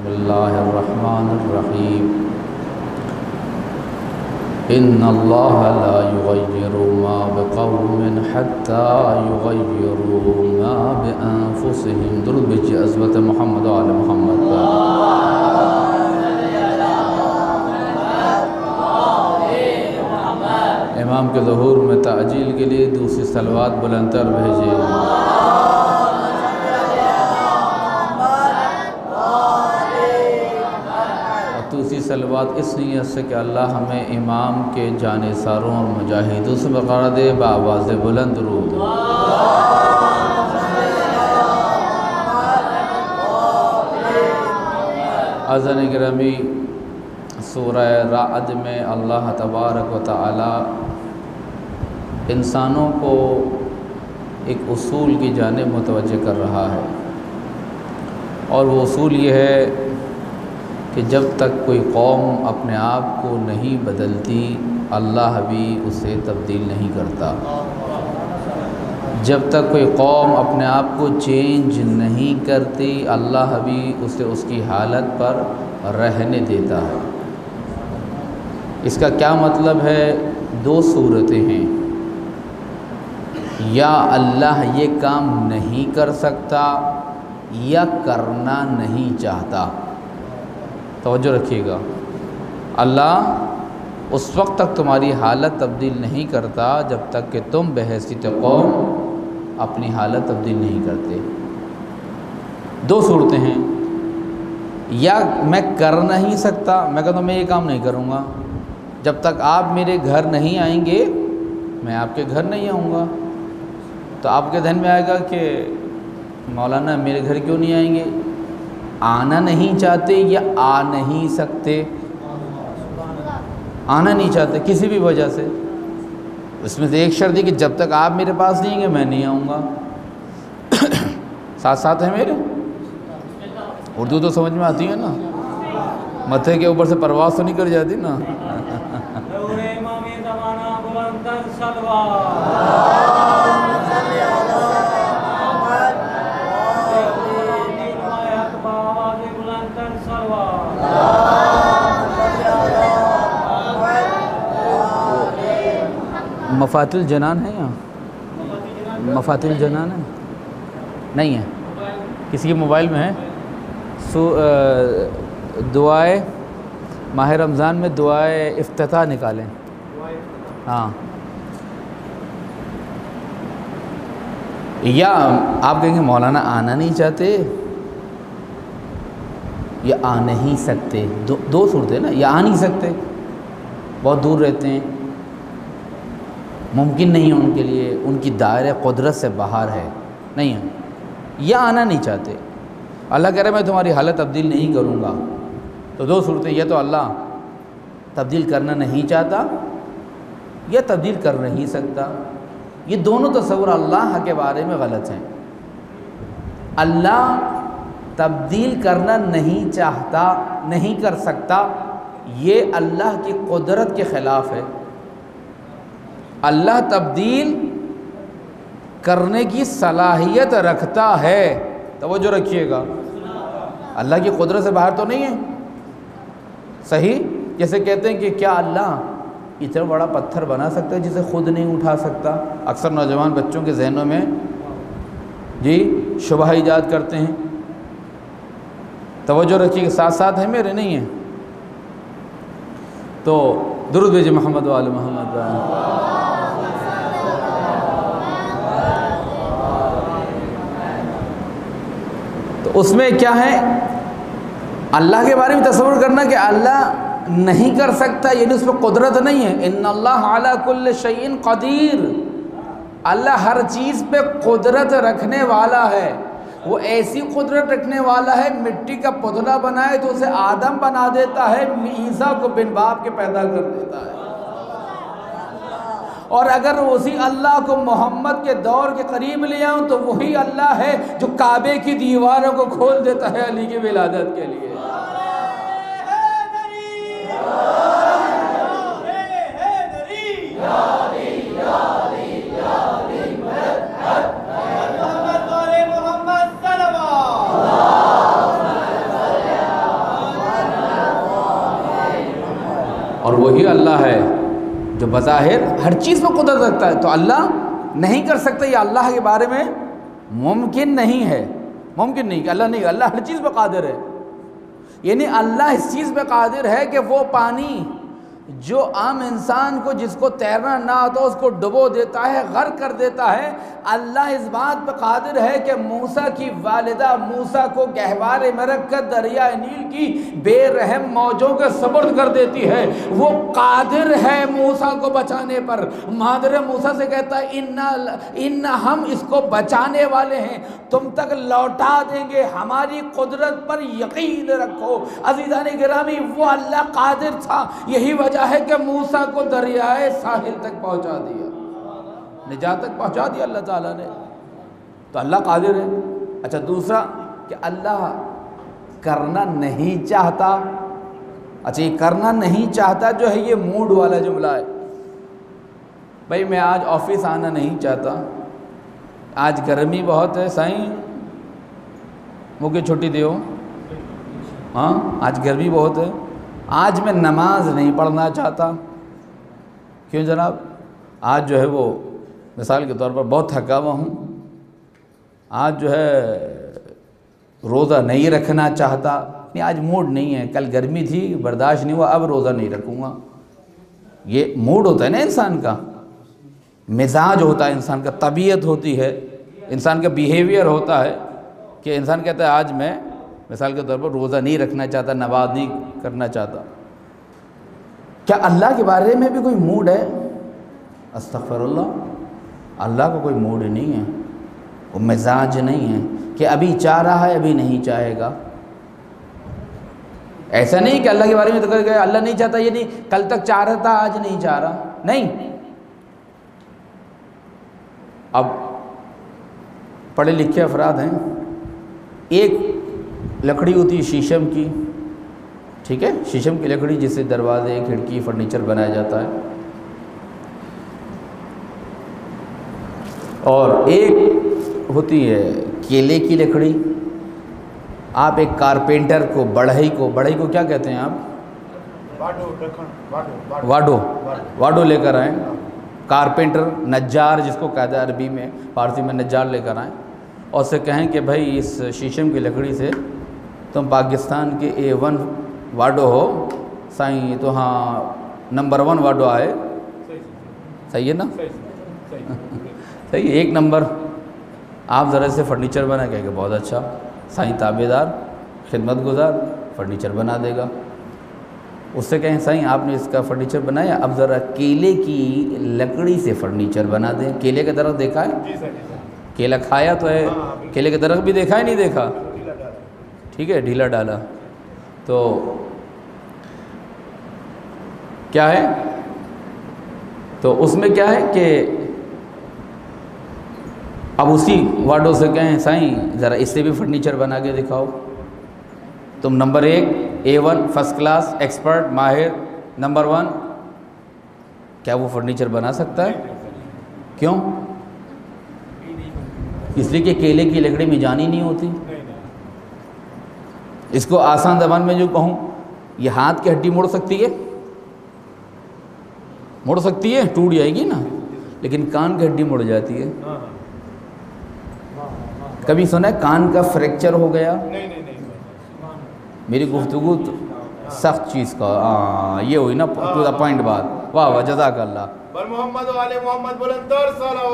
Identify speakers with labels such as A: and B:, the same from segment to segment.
A: बिस्मिल्लाहिर्रहमानिर्रहीम। इन्नल्लाह ला युग़य्यिरु मा बिक़ौमिन हत्ता युग़य्यिरु मा बिअन्फुसिहिम। दुरूद भेजिए हज़रत मोहम्मद व आले मोहम्मद पर। इमाम के ज़ुहूर में ताजील के लिए दूसरी सलवात बुलंदतर भेजिए। दूसरी सलवात इस नीयत से कि अल्लाह हमें इमाम के जानिसारों और मुजाहिदों से बक़ार दे बावाज़ बुलंद दुरूद। अज़न गिरामी, सूरह राअद में अल्लाह तबारक व तआला इंसानों को एक उसूल की जानिब मुतवज्जे कर रहा है, और वो उसूल ये है कि जब तक कोई कौम अपने आप को नहीं बदलती, अल्लाह भी उसे तब्दील नहीं करता। जब तक कोई कौम अपने आप को चेंज नहीं करती, अल्लाह भी उसे उसकी हालत पर रहने देता है। इसका क्या मतलब है? दो सूरतें हैं, या अल्लाह ये काम नहीं कर सकता या करना नहीं चाहता। तवज्जो रखिएगा, अल्लाह उस वक्त तक तुम्हारी हालत तब्दील नहीं करता जब तक कि तुम बहैसियत कौम अपनी हालत तब्दील नहीं करते। दो सूरतें हैं, या मैं कर नहीं सकता, मैं कहता हूँ मैं ये काम नहीं करूँगा, जब तक आप मेरे घर नहीं आएंगे मैं आपके घर नहीं आऊँगा। तो आपके ध्यान में आएगा कि मौलाना मेरे घर क्यों नहीं आएंगे? आना नहीं चाहते या आ नहीं सकते? आना नहीं चाहते किसी भी वजह से। इसमें से एक शर्त है कि जब तक आप मेरे पास नहीं आएंगे मैं नहीं आऊँगा। साथ साथ है मेरे। उर्दू तो समझ में आती है ना, मथे के ऊपर से परवाज़ तो नहीं कर जाती ना। मफातिल जनान है यहाँ? मफातिल जनान है? नहीं है, किसी के मोबाइल में है। दुआए माह रमज़ान में दुआए इफ्तिताह निकालें। हाँ, या आप कहेंगे मौलाना आना नहीं चाहते या आ नहीं सकते। दो सूरतें ना, या आ नहीं सकते, बहुत दूर रहते हैं, मुमकिन नहीं है उनके लिए, उनकी दायरे क़ुदरत से बाहर है, नहीं है। या आना नहीं चाहते, अल्लाह कह रहा है मैं तुम्हारी हालत तब्दील नहीं करूँगा। तो दो सूरतें, या तो अल्लाह तब्दील करना नहीं चाहता या तब्दील कर नहीं सकता। ये दोनों तस्वुर अल्लाह के बारे में गलत हैं। अल्लाह तब्दील करना नहीं चाहता, नहीं कर सकता, ये अल्लाह की क़ुदरत के ख़िलाफ़ है। अल्लाह तब्दील करने की सलाहियत रखता है, तवज्जो रखिएगा। अल्लाह की क़ुदरत से बाहर तो नहीं है। सही, जैसे कहते हैं कि क्या अल्लाह इतना बड़ा पत्थर बना सकता है जिसे खुद नहीं उठा सकता? अक्सर नौजवान बच्चों के जहनों में जी शुबह ईजाद करते हैं। तवज्जो रखिएगा, साथ साथ है मेरे, नहीं है। तो दुरूद भेजिए मोहम्मद वाले मोहम्मद। तो उसमें क्या है? अल्लाह के बारे में तस्वुर करना कि अल्लाह नहीं कर सकता, यानी उस पर कुदरत नहीं है। इन्नल्लाह अला कुल्ल शैइन कदीर, अल्लाह हर चीज़ पे कुदरत रखने वाला है। वो ऐसी कुदरत रखने वाला है, मिट्टी का पुतला बनाए तो उसे आदम बना देता है, ईसा को बिन बाप के पैदा कर देता है। और अगर उसी अल्लाह को मोहम्मद के दौर के करीब ले आऊँ तो वही अल्लाह है जो काबे की दीवारों को खोल देता है अली की विलादत के लिए। और वही अल्लाह है जो बज़ाहिर हर चीज़ में कुदरत रखता है। तो अल्लाह नहीं कर सकता, ये अल्लाह के बारे में मुमकिन नहीं है। मुमकिन नहीं कि अल्लाह नहीं, अल्लाह हर चीज़ पर कादिर है। यानी अल्लाह इस चीज़ पे कादिर है कि वो पानी जो आम इंसान को जिसको तैरना ना आता उसको डुबो देता है, गर्क कर देता है, अल्लाह इस बात पे कादिर है कि मूसा की वालिदा मूसा को गहवारे में रखकर दरिया नील की बेरहम मौजों के सुपुर्द कर देती है। वो कादिर है मूसा को बचाने पर। मादर मूसा से कहता है इन्ना हम इसको बचाने वाले हैं, तुम तक लौटा देंगे, हमारी कुदरत पर यकीन रखो। अज़ीज़ान गिरामी, वो अल्लाह कादिर था, यही वजह है कि मूसा को दरियाए साहिल तक पहुंचा दिया, निजात तक पहुंचा दिया अल्लाह ताला ने। तो अल्लाह कादिर है। अच्छा, दूसरा कि अल्लाह करना नहीं चाहता। अच्छा, ये करना नहीं चाहता जो है ये मूड वाला जुमला है। भाई मैं आज ऑफिस आना नहीं चाहता, आज गर्मी बहुत है, साईं मुझे छुट्टी दो। हाँ, आज गर्मी बहुत है, आज मैं नमाज नहीं पढ़ना चाहता। क्यों जनाब? आज जो है वो मिसाल के तौर पर बहुत थका हुआ हूँ, आज जो है रोज़ा नहीं रखना चाहता, नहीं आज मूड नहीं है, कल गर्मी थी बर्दाश्त नहीं हुआ, अब रोज़ा नहीं रखूँगा। ये मूड होता है ना इंसान का, मिजाज होता है इंसान का, तबीयत होती है, इंसान का बिहेवियर होता है कि इंसान कहता है आज मैं मिसाल के तौर पर रोज़ा नहीं रखना चाहता, नमाज नहीं करना चाहता। क्या अल्लाह के बारे में भी कोई मूड है? अस्तगफिरुल्लाह, अल्लाह का कोई मूड नहीं है, वो मिजाज नहीं है कि अभी चाह रहा है अभी नहीं चाहेगा। ऐसा नहीं कि अल्लाह के बारे में तो कह अल्लाह नहीं चाहता, ये नहीं कल तक चाह रहा था आज नहीं चाह रहा, नहीं। अब पढ़े लिखे अफराद हैं, एक लकड़ी होती है शीशम की, ठीक है, शीशम की लकड़ी जिससे दरवाजे खिड़की फर्नीचर बनाया जाता है, और एक होती है केले की लकड़ी। आप एक कारपेंटर को बढ़ई को क्या कहते हैं आप? वाडो लेकर आए, कारपेंटर नज्जार जिसको कहते हैं अरबी में, फारसी में नज्जार लेकर आए और से कहें कि भाई इस शीशम की लकड़ी से तुम पाकिस्तान के A1 वाडो हो साईं, तो हाँ नंबर 1 वाडो आए, सही है ना? सही है, 1 नंबर। आप ज़रा से फर्नीचर बना कहेंगे बहुत अच्छा, साईं ताबेदार खिदमत गुजार फर्नीचर बना देगा। उससे कहें साईं आपने इसका फर्नीचर बनाया, अब ज़रा केले की लकड़ी से फर्नीचर बना दें। केले का दरख्त देखा है? केला खाया तो है, केले का दरख्त भी देखा है नहीं देखा? ठीक है, ढीला डाला तो क्या है, तो उसमें क्या है कि अब उसी वाडो से कहें साईं ज़रा इससे भी फर्नीचर बना के दिखाओ, तुम number 1 A1 first class expert माहिर नंबर 1, क्या वो फर्नीचर बना सकता है? क्यों? इसलिए कि केले की लकड़ी में जान ही नहीं होती। इसको आसान ज़बान में जो कहूँ, ये हाथ की हड्डी मुड़ सकती है, मुड़ सकती है, टूट जाएगी ना, लेकिन कान की हड्डी मुड़ जाती है। कभी सुना है कान का फ्रैक्चर हो गया? मेरी गुफ्तगू सख्त चीज़ का, ये हुई ना टू द पॉइंट बात। वाह वाह, जज़ाकल्लाह।
B: मोहम्मद वाले मोहम्मद बुलंदर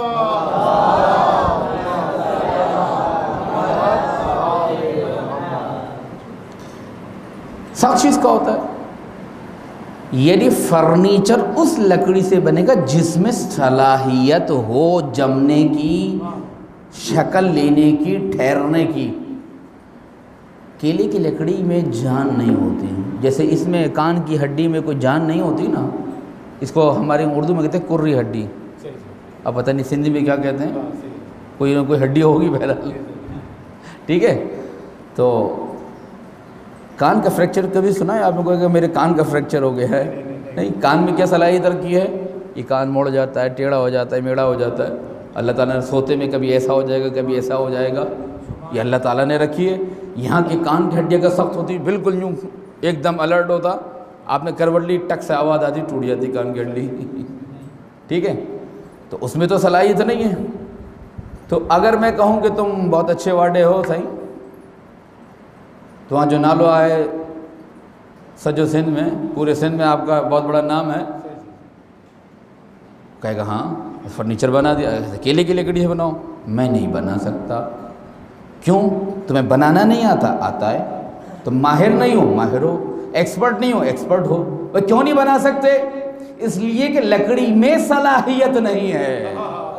A: सख्त चीज़ का होता है। यदि फर्नीचर उस लकड़ी से बनेगा जिसमें सलाहियत हो जमने की, शक्ल लेने की, ठहरने की। केले की लकड़ी में जान नहीं होती, जैसे इसमें कान की हड्डी में कोई जान नहीं होती ना, इसको हमारे उर्दू में कहते हैं कुर्री हड्डी, अब पता नहीं सिंधी में क्या कहते हैं, कोई ना कोई हड्डी होगी बहरहाल, ठीक है। तो कान का फ्रैक्चर कभी सुना है आपने? कोई मेरे कान का फ्रैक्चर हो गया है? नहीं। कान में क्या सलाहियत रखी है? ये कान मुड़ जाता है, टेढ़ा हो जाता है, मेढ़ा हो जाता है। अल्लाह ताला ने सोते में कभी ऐसा हो जाएगा, कभी ऐसा हो जाएगा, ये अल्लाह ताला ने रखी है। यहाँ की कान की हड्डियाँ का सख्त होती, बिल्कुल यूँ एकदम अलर्ट होता, आपने करवट ली, टक से आवाज़ आती, टूट जाती कान की हड्डी। ठीक है, तो उसमें तो सलाहियत नहीं है। तो अगर मैं कहूँ कि तुम बहुत अच्छे वाडे हो सही, तो वहाँ जो नालो आए सजो सिंध में, पूरे सिंध में आपका बहुत बड़ा नाम है, कहेगा हाँ फर्नीचर बना दिया, अकेले के लकड़ी से बनाओ। मैं नहीं बना सकता। क्यों? तुम्हें बनाना नहीं आता? आता है। तुम माहिर नहीं हो? माहिर हो। एक्सपर्ट नहीं हो? एक्सपर्ट हो। वह क्यों नहीं बना सकते? इसलिए कि लकड़ी में सलाहियत नहीं है।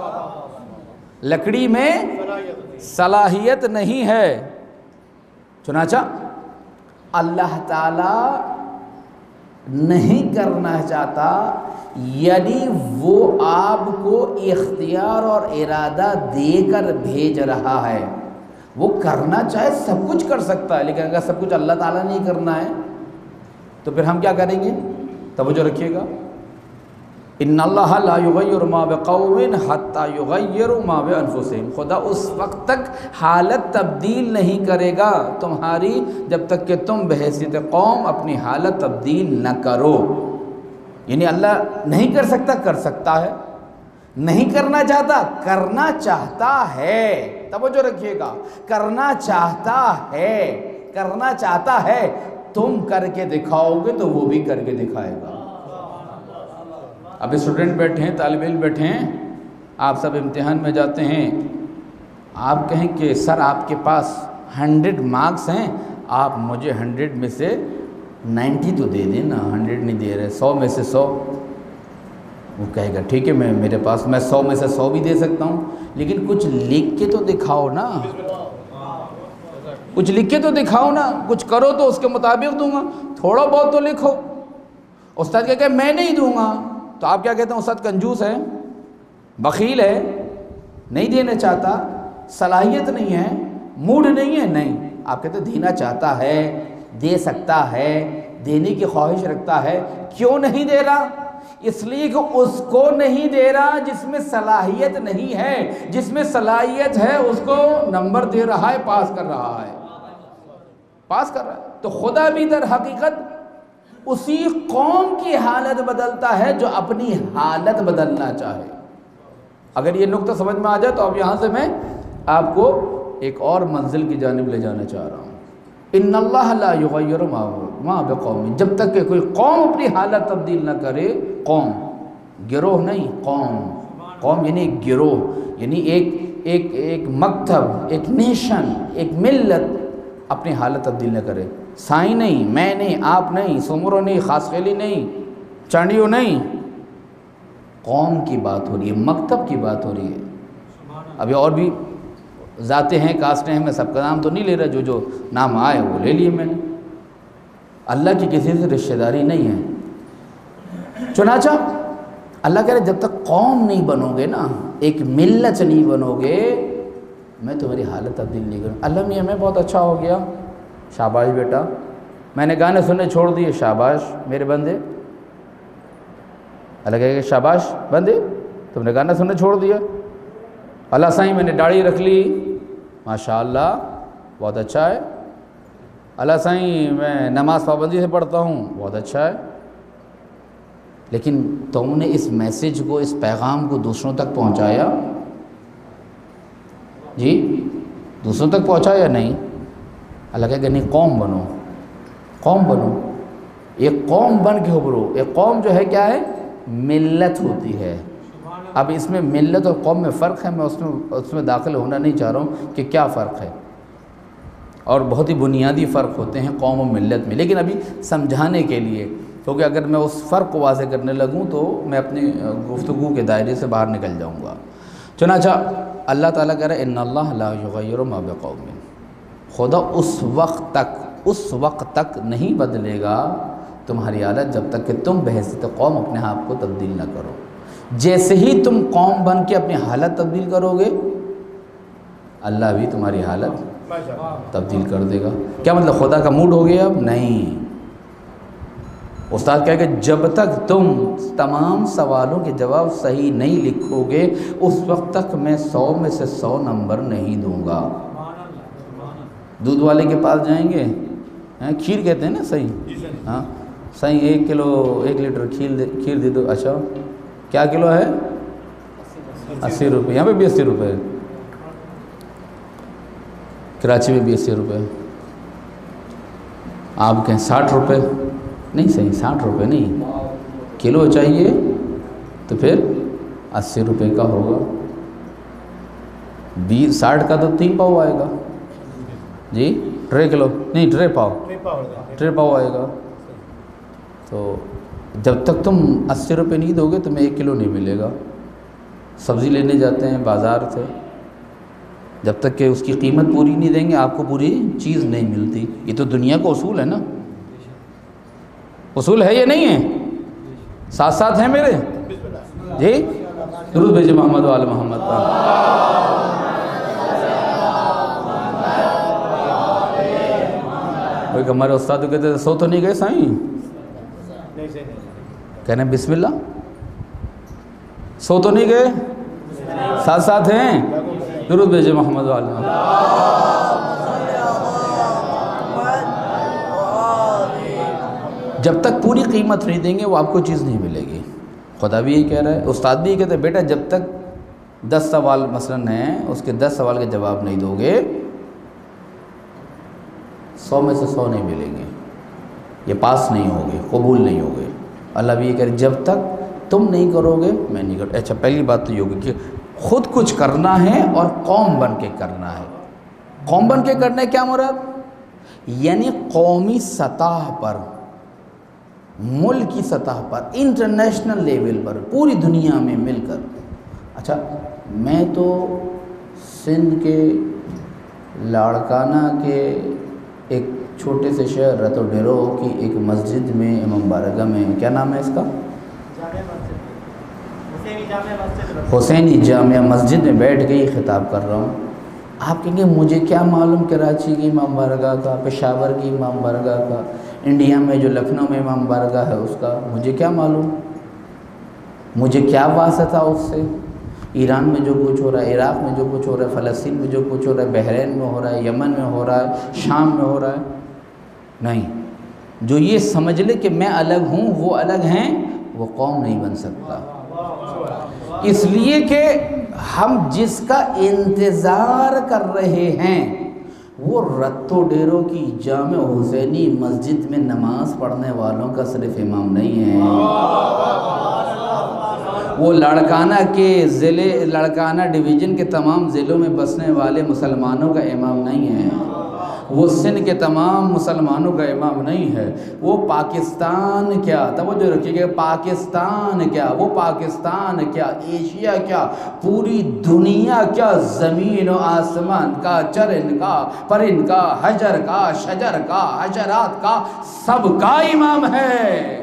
A: लकड़ी में सलाहियत नहीं है। चुनाचा अल्लाह ताला नहीं करना चाहता, यदि वो आपको इख्तियार और इरादा देकर भेज रहा है। वो करना चाहे सब कुछ कर सकता है, लेकिन अगर सब कुछ अल्लाह ताला नहीं करना है तो फिर हम क्या करेंगे? तवज्जो रखिएगा, इन्नल्लाह ला युगय्यिरु मा बिक़ौमिन हत्ता युगय्यिरु मा बिअनफुसिहिम। खुदा उस वक्त तक हालत तब्दील नहीं करेगा तुम्हारी जब तक कि तुम बहैसियत कौम अपनी हालत तब्दील न करो। यानी अल्लाह नहीं कर सकता, कर सकता है। नहीं करना चाहता, करना चाहता है। तवज्जो रखिएगा, करना चाहता है, करना चाहता है। तुम करके दिखाओगे तो वो भी करके दिखाएगा। अब स्टूडेंट बैठे हैं, तालिब इल्म बैठे हैं, आप सब इम्तिहान में जाते हैं, आप कहें कि सर आपके पास 100 मार्क्स हैं, आप मुझे 100 में से 90 तो दे देना, 100 नहीं दे रहे, 100 में से 100। वो कहेगा ठीक है, मैं 100 में से 100 भी दे सकता हूँ, लेकिन कुछ लिख के तो दिखाओ ना, कुछ लिख के तो दिखाओ ना, कुछ करो तो उसके मुताबिक दूंगा। थोड़ा बहुत तो लिखो। उस्ताद कहते हैं मैं नहीं दूंगा, तो आप क्या कहते हैं? उस्ताद कंजूस है, बखील है, नहीं देना चाहता, सलाहियत नहीं है, मूड नहीं है। नहीं, आप कहते हैं देना चाहता है, दे सकता है, देने की ख्वाहिश रखता है। क्यों नहीं दे रहा? इसलिए कि उसको नहीं दे रहा जिसमें सलाहियत नहीं है। जिसमें सलाहियत है उसको नंबर दे रहा है, पास कर रहा है, पास कर रहा है। तो खुदा भी दर हकीकत उसी कौम की हालत बदलता है जो अपनी हालत बदलना चाहे। अगर ये नुक्ता समझ में आ जाए तो अब यहाँ से मैं आपको एक और मंजिल की जानिब ले जाना चाह रहा हूँ। इन्नल्लाह ला युगय्यिरु मा बिक़ौमिन, जब तक कि कोई कौम अपनी हालत तब्दील न करे। कौम, गिरोह नहीं, कौम। कौम यानी एक गिरोह, यानी एक मकतब, एक नेशन, एक मिल्लत अपनी हालत तब्दील न करे। साई नहीं, मैं नहीं, आप नहीं, सुमरो नहीं, खासखेली नहीं, चांडियो नहीं। कौम की बात हो रही है, मकतब की बात हो रही है। अभी और भी जाते हैं, कास्टें हैं, मैं सबका नाम तो नहीं ले रहा, जो नाम आए वो ले लिए मैंने। अल्लाह की किसी से रिश्तेदारी नहीं है। चुनाचा अल्लाह कह रहे जब तक कौम नहीं बनोगे ना, एक मिल्लत नहीं बनोगे, मैं तुम्हारी हालत तब्दील नहीं करूँ। अल्लाह मियाँ मैं बहुत अच्छा हो गया, शाबाश बेटा, मैंने गाने सुनने छोड़ दिए, शाबाश मेरे बंदे। अल्लाह कहेगा शाबाश बंदे, तुमने गाना सुनने छोड़ दिया। अल्लाह साईं मैंने दाढ़ी रख ली, माशाअल्लाह बहुत अच्छा है। अल्लाह साईं मैं नमाज पाबंदी से पढ़ता हूँ, बहुत अच्छा है। लेकिन तुमने इस मैसेज को, इस पैगाम को दूसरों तक पहुँचाया? जी, दूसरों तक पहुँचाया नहीं? अल्लाह कहेगा नहीं, कौम बनो, कौम बनो, एक कौम बन के उभरो। एक कौम जो है क्या है? मिल्लत होती है। अब इसमें मिल्लत और कौम में फ़र्क है, मैं उसमें दाखिल होना नहीं चाह रहा हूँ कि क्या फ़र्क है, और बहुत ही बुनियादी फ़र्क होते हैं कौम और मिल्लत में। लेकिन अभी समझाने के लिए, क्योंकि अगर मैं उस फ़र्क को वाज़ेह करने लगूँ तो मैं अपनी गुफ्तगू के दायरे से बाहर निकल जाऊँगा। चुनाचा अल्लाह ताला कह रहा है इन्नल्लाह ला युगय्यिरु मा बिक़ौमिन, खुदा उस वक्त तक नहीं बदलेगा तुम्हारी हालत जब तक कि तुम बहैसियत कौम अपने आप को तब्दील न करो। जैसे ही तुम कौम बन के अपनी हालत तब्दील करोगे, अल्लाह भी तुम्हारी हालत तब्दील कर देगा। क्या मतलब खुदा का मूड हो गया? अब नहीं। उस्ताद कहेगा जब तक तुम तमाम सवालों के जवाब सही नहीं लिखोगे, उस वक्त तक मैं 100 में से 100 नंबर नहीं दूंगा। दूध वाले के पास जाएंगे, खीर कहते हैं ना, सही? हाँ, सही 1 किलो 1 लीटर खीर दे दो। अच्छा क्या किलो है? 80 रुपये। यहाँ पे भी 80 रुपये, कराची में भी 80 रुपये। आप कहें 60 रुपये, नहीं सही 60 रुपये नहीं, किलो चाहिए तो फिर 80 रुपये का होगा। 60 का तो 3 पाव आएगा जी, ट्रे किलो नहीं ट्रे पाव आएगा। तो जब तक तुम 80 रुपये नहीं दोगे तुम्हें 1 किलो नहीं मिलेगा। सब्ज़ी लेने जाते हैं बाज़ार से, जब तक कि उसकी कीमत पूरी नहीं देंगे आपको पूरी चीज़ नहीं मिलती। ये तो दुनिया का उसूल है ना, उसूल है ये नहीं है? साथ साथ हैं मेरे जी। दुरूद भेजे मोहम्मद वाले मोहम्मद पर। भाई हमारे उस्ताद तो कहते सो तो नहीं गए साईं, कहने बिस्मिल्लाह, सो तो नहीं गए, साथ साथ हैं। दुरूद भेजे मोहम्मद वाले। जब तक पूरी कीमत नहीं देंगे वो आपको चीज़ नहीं मिलेगी। खुदा भी यही कह रहा है, उस्ताद भी यही कहते हैं, बेटा जब तक 10 सवाल मसलन हैं उसके 10 सवाल के जवाब नहीं दोगे 100 में से 100 नहीं मिलेंगे, ये पास नहीं होगे, कबूल नहीं होगे। अल्लाह भी ये कह रहे जब तक तुम नहीं करोगे मैं नहीं करूँ। अच्छा पहली बात तो ये होगी कि खुद कुछ करना है और कौम बन के करना है। कौम बन के करना है क्या मुराद? यानी कौमी सतह पर, मुल्क की सतह पर, इंटरनेशनल लेवल पर, पूरी दुनिया में मिलकर। अच्छा मैं तो सिंध के लाड़काना के एक छोटे से शहर रतो डेरो की एक मस्जिद में, इमाम बारगाह में, क्या नाम है इसका, हुसैनी जामिया मस्जिद में बैठ के ही खिताब कर रहा हूँ। आप कहेंगे मुझे क्या मालूम कराची की इमाम बारगाह का, पेशावर की इमाम बारगाह का, इंडिया में जो लखनऊ में इमाम बारगाह है उसका, मुझे क्या मालूम, मुझे क्या वास्ता उससे। ईरान में जो कुछ हो रहा है, इराक़ में जो कुछ हो रहा है, फ़लस्तीन में जो कुछ हो रहा है, बहरीन में हो रहा है, यमन में हो रहा है, शाम में हो रहा है, नहीं। जो ये समझ ले कि मैं अलग हूँ वो अलग हैं, वो कौम नहीं बन सकता। इसलिए कि हम जिसका इंतज़ार कर रहे हैं वो रत्तो डेरो की जामे हुसैनी मस्जिद में नमाज़ पढ़ने वालों का सिर्फ इमाम नहीं है, वो लाड़काना के ज़िले, लाड़काना डिवीज़न के तमाम ज़िलों में बसने वाले मुसलमानों का इमाम नहीं है, वो सिंध के तमाम मुसलमानों का इमाम नहीं है, वो पाकिस्तान क्या, तवज्जो रखिएगा, पाकिस्तान क्या, वो पाकिस्तान क्या, एशिया क्या, पूरी दुनिया क्या, ज़मीन और आसमान का, चरिन का, परिन का, हजर का, शजर का, हजरात का, सबका इमाम है।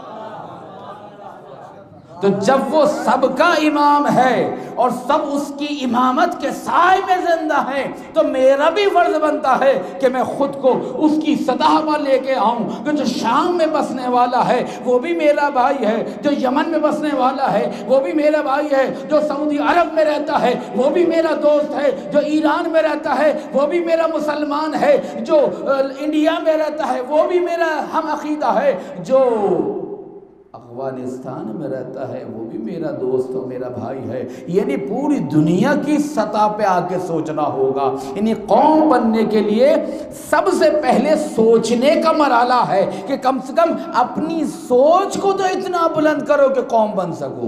A: तो जब वो सबका इमाम है और सब उसकी इमामत के साए में जिंदा है तो मेरा भी फर्ज बनता है कि मैं खुद को उसकी सतह पर लेके आऊं कि जो शाम में बसने वाला है वो भी मेरा भाई है, जो यमन में बसने वाला है वो भी मेरा भाई है, जो सऊदी अरब में रहता है वो भी मेरा दोस्त है, जो ईरान में रहता है वो भी मेरा मुसलमान है, जो इंडिया में रहता है वो भी मेरा हम अकीदा है, जो अफगानिस्तान में रहता है वो भी मेरा दोस्त और मेरा भाई है। यानी पूरी दुनिया की सतह पे आके सोचना होगा। यानी कौम बनने के लिए सबसे पहले सोचने का मरहला है कि कम से कम अपनी सोच को तो इतना बुलंद करो कि कौम बन सको,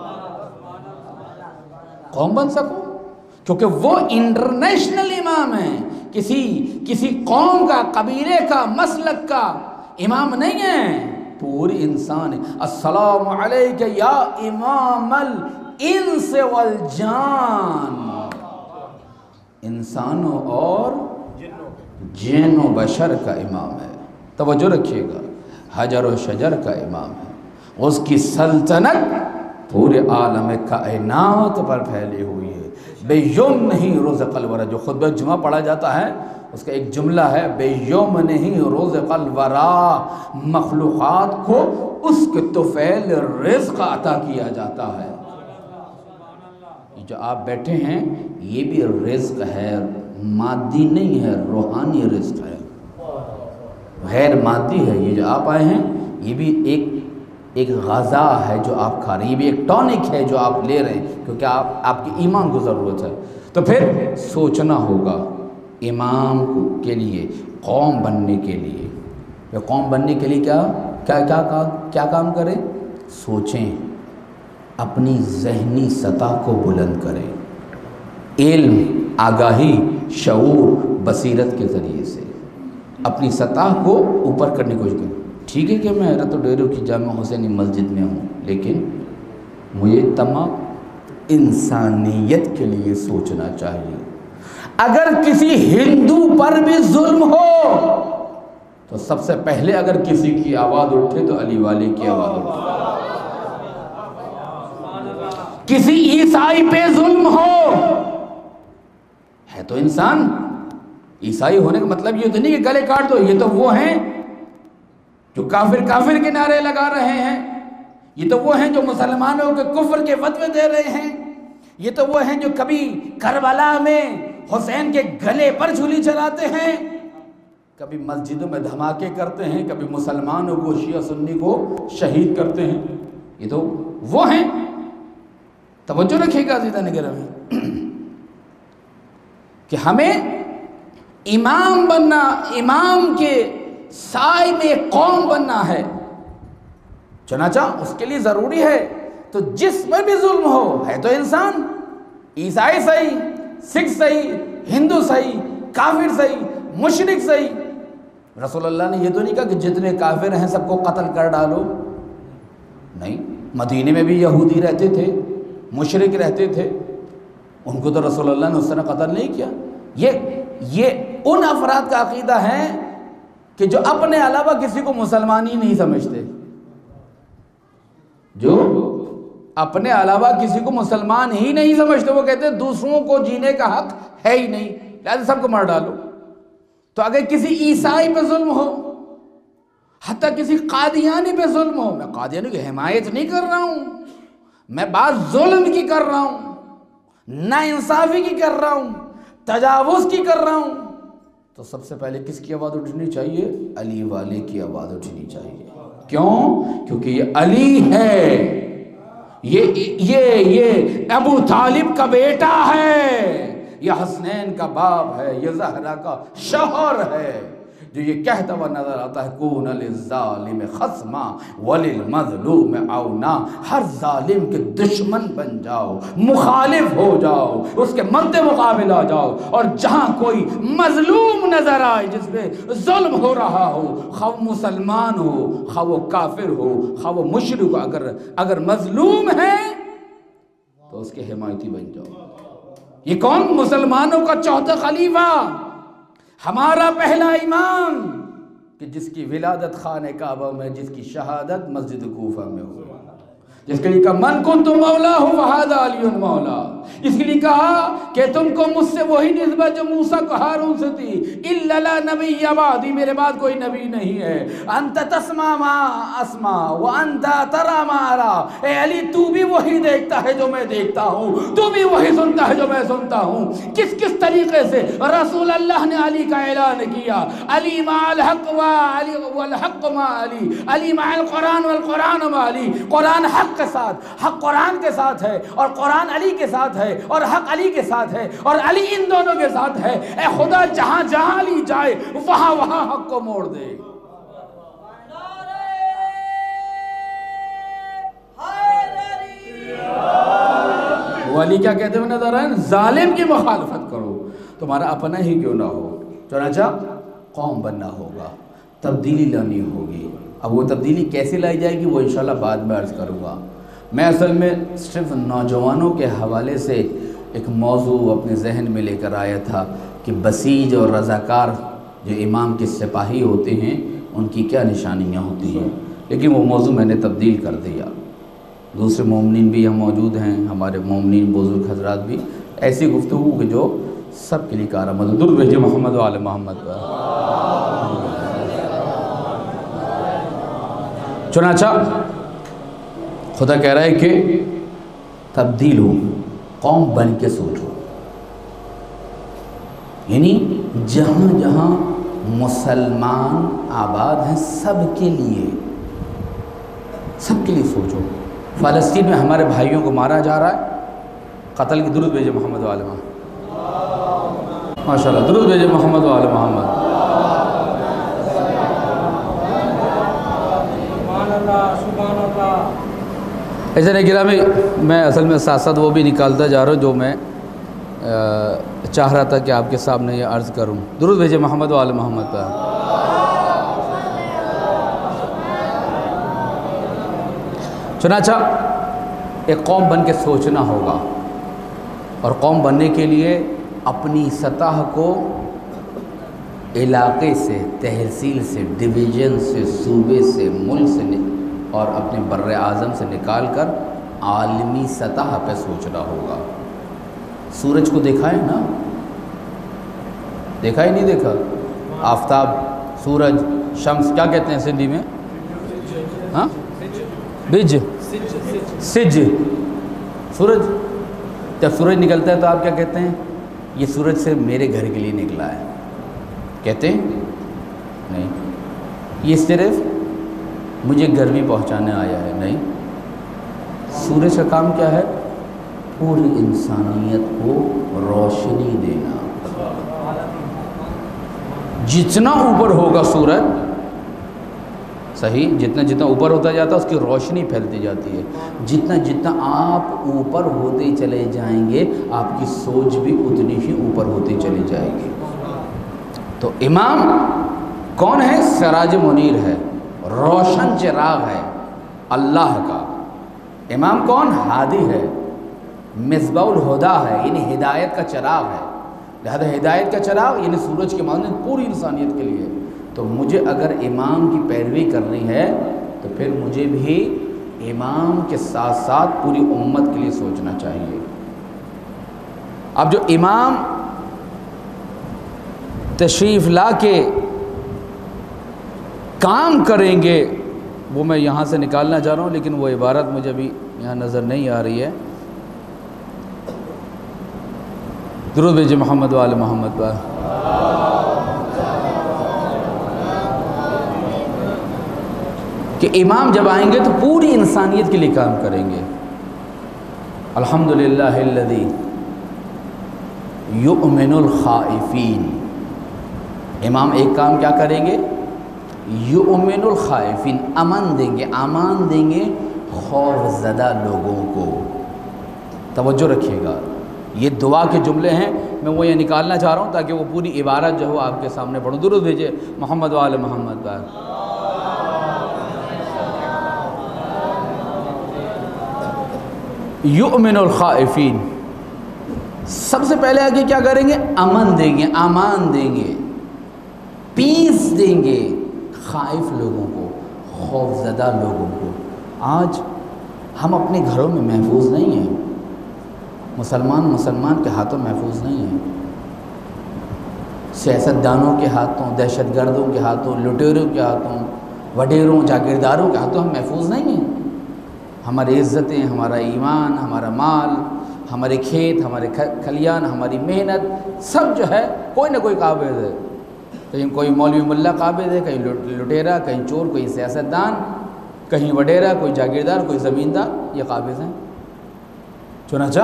A: कौम बन सको, क्योंकि वो इंटरनेशनल इमाम है, किसी कौम का, कबीले का, मसलक का इमाम नहीं है, पूरी इंसान है। अस्सलामु अलैका या इमामल इंस वल जान, इंसानों और जिन्नों बशर का इमाम है। तवज्जो रखिएगा, हजर और शजर का इमाम है, उसकी सल्तनत पूरे आलम कायनात पर फैली हुई है। बेयुम नहीं रोज़ कलवरा, जो खुतबा जुमा पढ़ा जाता है उसका एक जुमला है, बेयुम नहीं रोज़ कलवरा, मखलूक़ात को उसके तुफ़ैल रिज़्क़ अता किया जाता है। जो आप बैठे हैं ये भी रिज़्क़ है, मादी नहीं है, रूहानी रिज़्क़ है, गैर मादी है। ये जो आप आए हैं ये भी एक ग़ज़ा है जो आप खा रहे हैं, ये भी एक टॉनिक है जो आप ले रहे हैं, क्योंकि आपकी ईमान को ज़रूरत है। तो फिर सोचना होगा इमाम के लिए, कौम बनने के लिए, या कौम बनने के लिए क्या काम करें? सोचें, अपनी ज़हनी सतह को बुलंद करें, इल्म, आगाही, शऊर, बसीरत के ज़रिए से अपनी सतह को ऊपर करने की कोशिश करें। ठीक है कि मैं हैरत डेरों की जामा हुसैनी मस्जिद में हूँ, लेकिन मुझे तमाम इंसानियत के लिए सोचना चाहिए। अगर किसी हिंदू पर भी जुल्म हो तो सबसे पहले अगर किसी की आवाज़ उठे तो अली वाले की आवाज़ उठे। किसी ईसाई पे जुल्म हो, है तो इंसान, ईसाई होने का मतलब ये तो नहीं कि गले काट दो। ये तो वो हैं जो काफिर के नारे लगा रहे हैं, ये तो वो हैं जो मुसलमानों के कुफ्र के फतवे दे रहे हैं, ये तो वो हैं जो कभी करबला में हुसैन के गले पर झूली चलाते हैं, कभी मस्जिदों में धमाके करते हैं, कभी मुसलमानों को, शिया सुन्नी को शहीद करते हैं। ये तो वो हैं। तवज्जो रखिएगा ज़ीदा नगर में कि हमें इमाम बनना, इमाम के साए में कौम बनना है। चुनाचा उसके लिए ज़रूरी है तो जिस पर भी जुल्म हो, है तो इंसान, ईसाई सही, सिख सही, हिंदू सही, काफिर सही, मुशरिक सही। रसूलुल्लाह ने ये तो नहीं कहा कि जितने काफिर हैं सबको कत्ल कर डालो, नहीं। मदीने में भी यहूदी रहते थे, मुशरिक रहते थे, उनको तो रसूलुल्लाह ने उस तरह कत्ल नहीं किया। ये उन अफराद का अकीदा है कि जो अपने अलावा किसी को मुसलमान ही नहीं समझते, जो अपने अलावा किसी को मुसलमान ही नहीं समझते। वो कहते हैं दूसरों को जीने का हक है ही नहीं, लिहाजा सबको मार डालो। तो अगर किसी ईसाई पे जुल्म हो, हत्ता किसी कादियानी पे जुल्म हो, मैं कादियानी की हिमायत नहीं कर रहा हूं, मैं बात जुल्म की कर रहा हूं, नाइंसाफी की कर रहा हूं, तजावुज की कर रहा हूं, तो सबसे पहले किसकी आवाज़ उठनी चाहिए? अली वाले की आवाज़ उठनी चाहिए। क्यों? क्योंकि ये अली है, ये अबू तालिब का बेटा है, ये हसनैन का बाप है, ये ज़हरा का शौहर है, जो ये कहता हुआ नजर आता है कून लिज़्ज़ालिम खस्मा वलिल मज़लूम औना। हर जालिम के दुश्मन बन जाओ, मुखालिफ हो जाओ, उसके मद्दे मुकाबिल आ जाओ, और जहाँ कोई मजलूम नजर आए, जिसपे जुल्म हो रहा हो, खा वो मुसलमान हो, खा वो काफिर हो, खा वो मुशरिक, अगर मजलूम है तो उसके हिमायती बन जाओ। ये कौन? मुसलमानों का चौथा खलीफा, हमारा पहला इमाम, कि जिसकी विलादत खाने काबा में, जिसकी शहादत मस्जिद कूफा में हुई, जिसके लिए कहा मन कुन्तु मौला हूँ फहादा अलीउन मौला। इसके लिए कहा कि तुमको मुझसे वही निस्बत जो मूसा को हारून से थी, इल्ला नबी अबादी, मेरे बाद कोई नबी नहीं है। अंत तस्मा मा अस्मा व अंत तरा मा अरा, ए अली तू भी वही देखता है जो मैं देखता हूँ, तू भी वही सुनता है जो मैं सुनता हूँ। किस किस तरीके से रसूल अल्लाह ने अली का ऐलान किया, अली माल हक व अली वल हक मा अली, अली माल कुरान वल कुरान मा अली। कुरान हक के साथ, हक कुरान के साथ है, और कुरान अली के साथ है, और हक अली के साथ है, और अली इन दोनों के साथ है। ए खुदा जहां जहां अली जाए वहां वहां हक को मोड़ दे। वो अली क्या कहते हुए नजर आए? जालिम की मुखालफत करो, तुम्हारा अपना ही क्यों ना हो। चुनाचा कौम बनना होगा, तब्दीली लानी होगी। अब वो तब्दीली कैसे लाई जाएगी वो इंशाल्लाह बाद में अर्ज़ करूँगा। मैं असल में सिर्फ नौजवानों के हवाले से एक मौजू अपने जहन में लेकर आया था कि बसीज और रज़ाकार जो इमाम के सिपाही होते हैं उनकी क्या निशानियाँ होती हैं, लेकिन वो मौजू मैंने तब्दील कर दिया। दूसरे मोमिनीन भी यहाँ मौजूद हैं, हमारे मोमिनीन बुज़ुर्ग हज़रात भी, ऐसी गुफ्तगू कि जो सब के लिए कारआमद। दुरूद भेजिए मोहम्मद व आले मोहम्मद पर। चुनाचा खुदा कह रहा है कि तब्दील हो, कौम बन के सोचो, यानी जहाँ जहाँ मुसलमान आबाद हैं सब के लिए सबके लिए सोचो। फ़लस्तीन में हमारे भाइयों को मारा जा रहा है, कत्ल की दुरूद भेजे मोहम्मद वाले माशाल्लाह, दुरूद भेजे मोहम्मद वाले मोहम्मद। ऐसे नहीं गिरा मैं असल में साथ साथ वो भी निकालता जा रहा हूँ जो मैं चाह रहा था कि आपके सामने ये अर्ज़ करूँ। दुरूद भेजे मोहम्मद वाले मोहम्मद पर। चुनाचा एक कौम बन के सोचना होगा, और कौम बनने के लिए अपनी सतह को इलाके से, तहसील से, डिवीज़न से, सूबे से, मुल्क से और अपने बर्रे आज़म से निकाल कर आलमी सतह पे सोचना होगा। सूरज को देखा है ना? देखा ही नहीं देखा? आफताब, सूरज, शम्स क्या कहते हैं सिंधी में? हाँ, बिज, सिज, सूरज। जब सूरज निकलता है तो आप क्या कहते हैं? ये सूरज से मेरे घर के लिए निकला है, कहते हैं? नहीं, ये सिर्फ मुझे गर्मी पहुंचाने आया है, नहीं। सूरज का काम क्या है? पूरी इंसानियत को रोशनी देना। जितना ऊपर होगा सूरज, सही, जितना जितना ऊपर होता जाता है उसकी रोशनी फैलती जाती है। जितना जितना आप ऊपर होते चले जाएंगे आपकी सोच भी उतनी ही ऊपर होती चली जाएगी। तो इमाम कौन है? सिराज मुनीर है, रोशन चिराग है अल्लाह का। इमाम कौन? हादी है, मिसबाउल हुदा है, यानी हिदायत का चिराग है। लिहाजा हिदायत का चिराग यानी सूरज के माने पूरी इंसानियत के लिए। तो मुझे अगर इमाम की पैरवी करनी है तो फिर मुझे भी इमाम के साथ साथ पूरी उम्मत के लिए सोचना चाहिए। अब जो इमाम तशरीफ़ ला के काम करेंगे वो मैं यहाँ से निकालना चाह रहा हूँ, लेकिन वो इबारत मुझे अभी यहाँ नज़र नहीं आ रही है। दुरूद भेजे मोहम्मद वाले मोहम्मद पर। कि इमाम जब आएंगे तो पूरी इंसानियत के लिए काम करेंगे। अल्हम्दुलिल्लाहिल्लज़ी युमिनुल खाइफीन। इमाम एक काम क्या करेंगे? युमिनुल खाइफीन, अमन देंगे, अमान देंगे खौफज़दा लोगों को। तवज्जो रखिएगा, ये दुआ के जुमले हैं, मैं वो ये निकालना चाह रहा हूँ ताकि वो पूरी इबारत जो है आपके सामने पढ़ूँ। दुरूद भेजे मोहम्मद वाले मोहम्मद पर। युमिनुल खाइफीन, सबसे पहले आगे क्या करेंगे? अमन देंगे, अमान देंगे, पीस देंगे खाइफ लोगों को, खौफज़दा लोगों को। आज हम अपने घरों में महफूज नहीं हैं, मुसलमान के हाथों महफूज नहीं हैं, सियासतदानों के हाथों, दहशतगर्दों के हाथों, लुटेरों के हाथों, वडेरों, जागीरदारों के हाथों हम महफूज नहीं हैं। हमारी इज़्ज़तें, हमारा ईमान, हमारा माल, हमारे खेत, हमारे खलियान, हमारी मेहनत सब जो है कोई ना कोई काबिज़ है। कहीं कोई मौलवी मुल्ला काबिज़ है, कहीं लुटेरा, कहीं चोर, कोई सियासतदान, कहीं वडेरा, कोई जागीरदार, कोई ज़मींदार, ये काबिज़ हैं। चुनाचा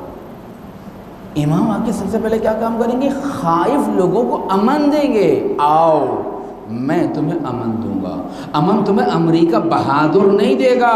A: इमाम आके सबसे पहले क्या काम करेंगे? खाइफ लोगों को अमन देंगे। आओ मैं तुम्हें अमन दूंगा। अमन तुम्हें अमेरिका बहादुर नहीं देगा।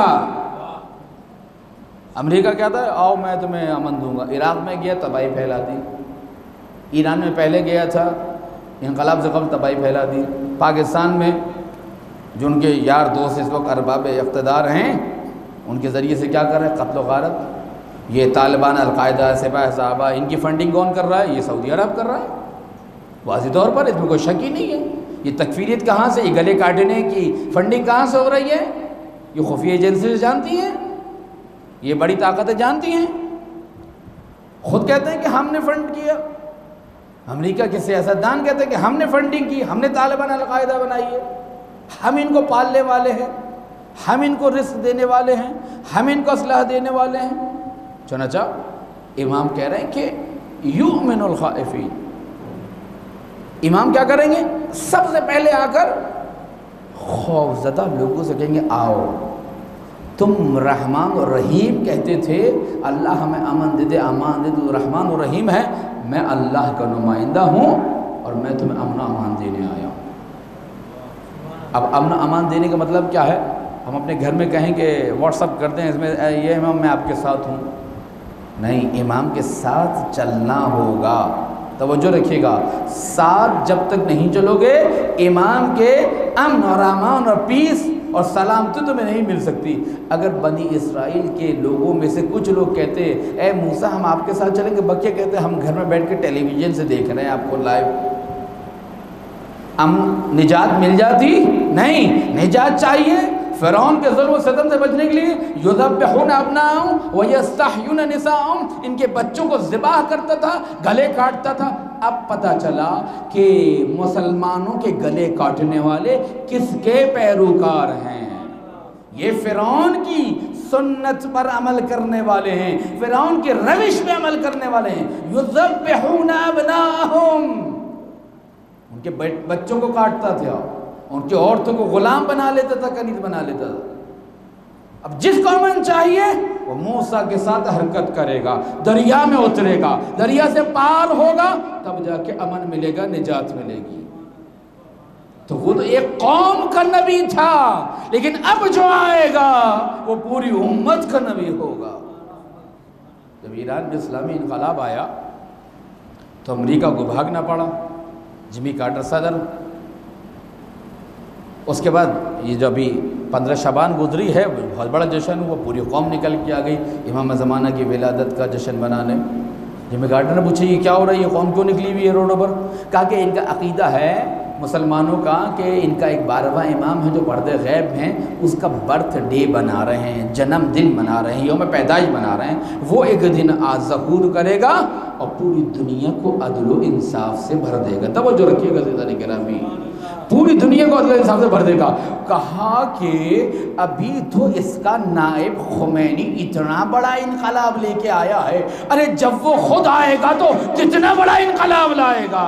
A: अमेरिका क्या था? आओ मैं तुम्हें अमन दूंगा। इराक़ में गया, तबाही फैला दी। ईरान में पहले गया था, इनकलाब से कबल तबाही फैला दी। पाकिस्तान में जो उनके यार दोस्त इस वक्त अरबाब इक़्तिदार हैं, उनके ज़रिए से क्या कर रहे हैं? क़त्ल व गारत। ये तालिबान, अलकायदा, सिपाह साहबा, इनकी फ़ंडिंग कौन कर रहा है? ये सऊदी अरब कर रहा है, वाज़ेह तौर पर, इसमें कोई शक ही नहीं है। ये तकफ़ीरियत कहाँ से, ये गले काटने की फ़ंडिंग कहाँ से हो रही है? ये खुफिया एजेंसी से जानती हैं, ये बड़ी ताकतें जानती हैं। खुद कहते हैं कि हमने फ़ंड किया। अमेरिका के सियासतदान कहते हैं कि हमने फ़ंडिंग की, हमने तालिबान, अलकायदा बनाई है, हम इनको पालने वाले हैं, हम इनको रिस्क देने वाले हैं, हम इनको असलहा देने वाले हैं। चुनाचा इमाम कह रहे हैं कि युमिनुल खाइफीन। इमाम क्या करेंगे? सबसे पहले आकर खौफज़दा लोगों से कहेंगे आओ तुम रहमान और रहीम कहते थे, अल्लाह हमें अमन दे दे, अमान दे दे, तो रहमान और रहीम है। मैं अल्लाह का नुमाइंदा हूँ और मैं तुम्हें अमन अमान देने आया हूँ। अब अमन अमान देने का मतलब क्या है? हम अपने घर में कहें कि व्हाट्सअप करते हैं इसमें ये इमाम मैं आपके साथ हूँ, नहीं, इमाम के साथ चलना होगा। तवज्जो रखिएगा, साथ जब तक नहीं चलोगे इमाम के अमन और अमान और पीस और सलामती तुम्हें नहीं मिल सकती। अगर बनी इसराइल के लोगों में से कुछ लोग कहते ए मूसा हम आपके साथ चलेंगे, बच्चे कहते हम घर में बैठ के टेलीविज़न से देख रहे हैं आपको लाइव, निजात मिल जाती? नहीं, निजात चाहिए। फ़िरौन के ज़ुल्म सितम से बचने के लिए युज़ब्बिहून अब्नाअहुम व यस्तहयून निसाअहुम, इनके बच्चों को ज़िबाह करता था, गले काटता था। अब पता चला कि मुसलमानों के गले काटने वाले किसके पैरोकार हैं? ये फ़िरौन की सुन्नत पर अमल करने वाले हैं, फ़िरौन की रविश पे अमल करने वाले हैं। युज़ब्बिहून अब्नाअहुम, उनके बच्चों को काटता था, उनकी औरतों को गुलाम बना लेता था, कनीज बना लेता था। अब जिसको अमन चाहिए वो मूसा के साथ हरकत करेगा, दरिया में उतरेगा, दरिया से पार होगा, तब जाके अमन मिलेगा, निजात मिलेगी। तो वो तो एक कौम का नबी था, लेकिन अब जो आएगा वो पूरी उम्मत का नबी होगा। जब ईरान में इस्लामी इनकलाब आया तो अमेरिका को भागना पड़ा, जिमी कार्टर सदर। उसके बाद ये जो अभी 15 शबान गुजरी है, बहुत बड़ा जश्न हुआ, पूरी कौम निकल के आ गई इमाम ज़माना की विलादत का जश्न मनाने। जिमी कार्टर ने पूछा ये क्या हो रहा है, ये कौम क्यों निकली हुई है रोडों पर? कहा कि इनका अकीदा है मुसलमानों का कि इनका एक 12वां इमाम है जो पर्दे गैब हैं, उसका बर्थडे बना रहे हैं, जन्मदिन मना रहे हैं, यौम पैदाइश मना रहे हैं। वो एक दिन आज ज़हूर करेगा और पूरी दुनिया को अदल व इंसाफ से भर देगा। तवज्जो रखिएगा ज़िंदगी गिरामी, पूरी दुनिया को अदल इंसाफ से भर देगा। कहा कि अभी तो इसका नायब खुमैनी इतना बड़ा इनकलाब लेके आया है, अरे जब वो खुद आएगा तो कितना बड़ा इनकलाब लाएगा।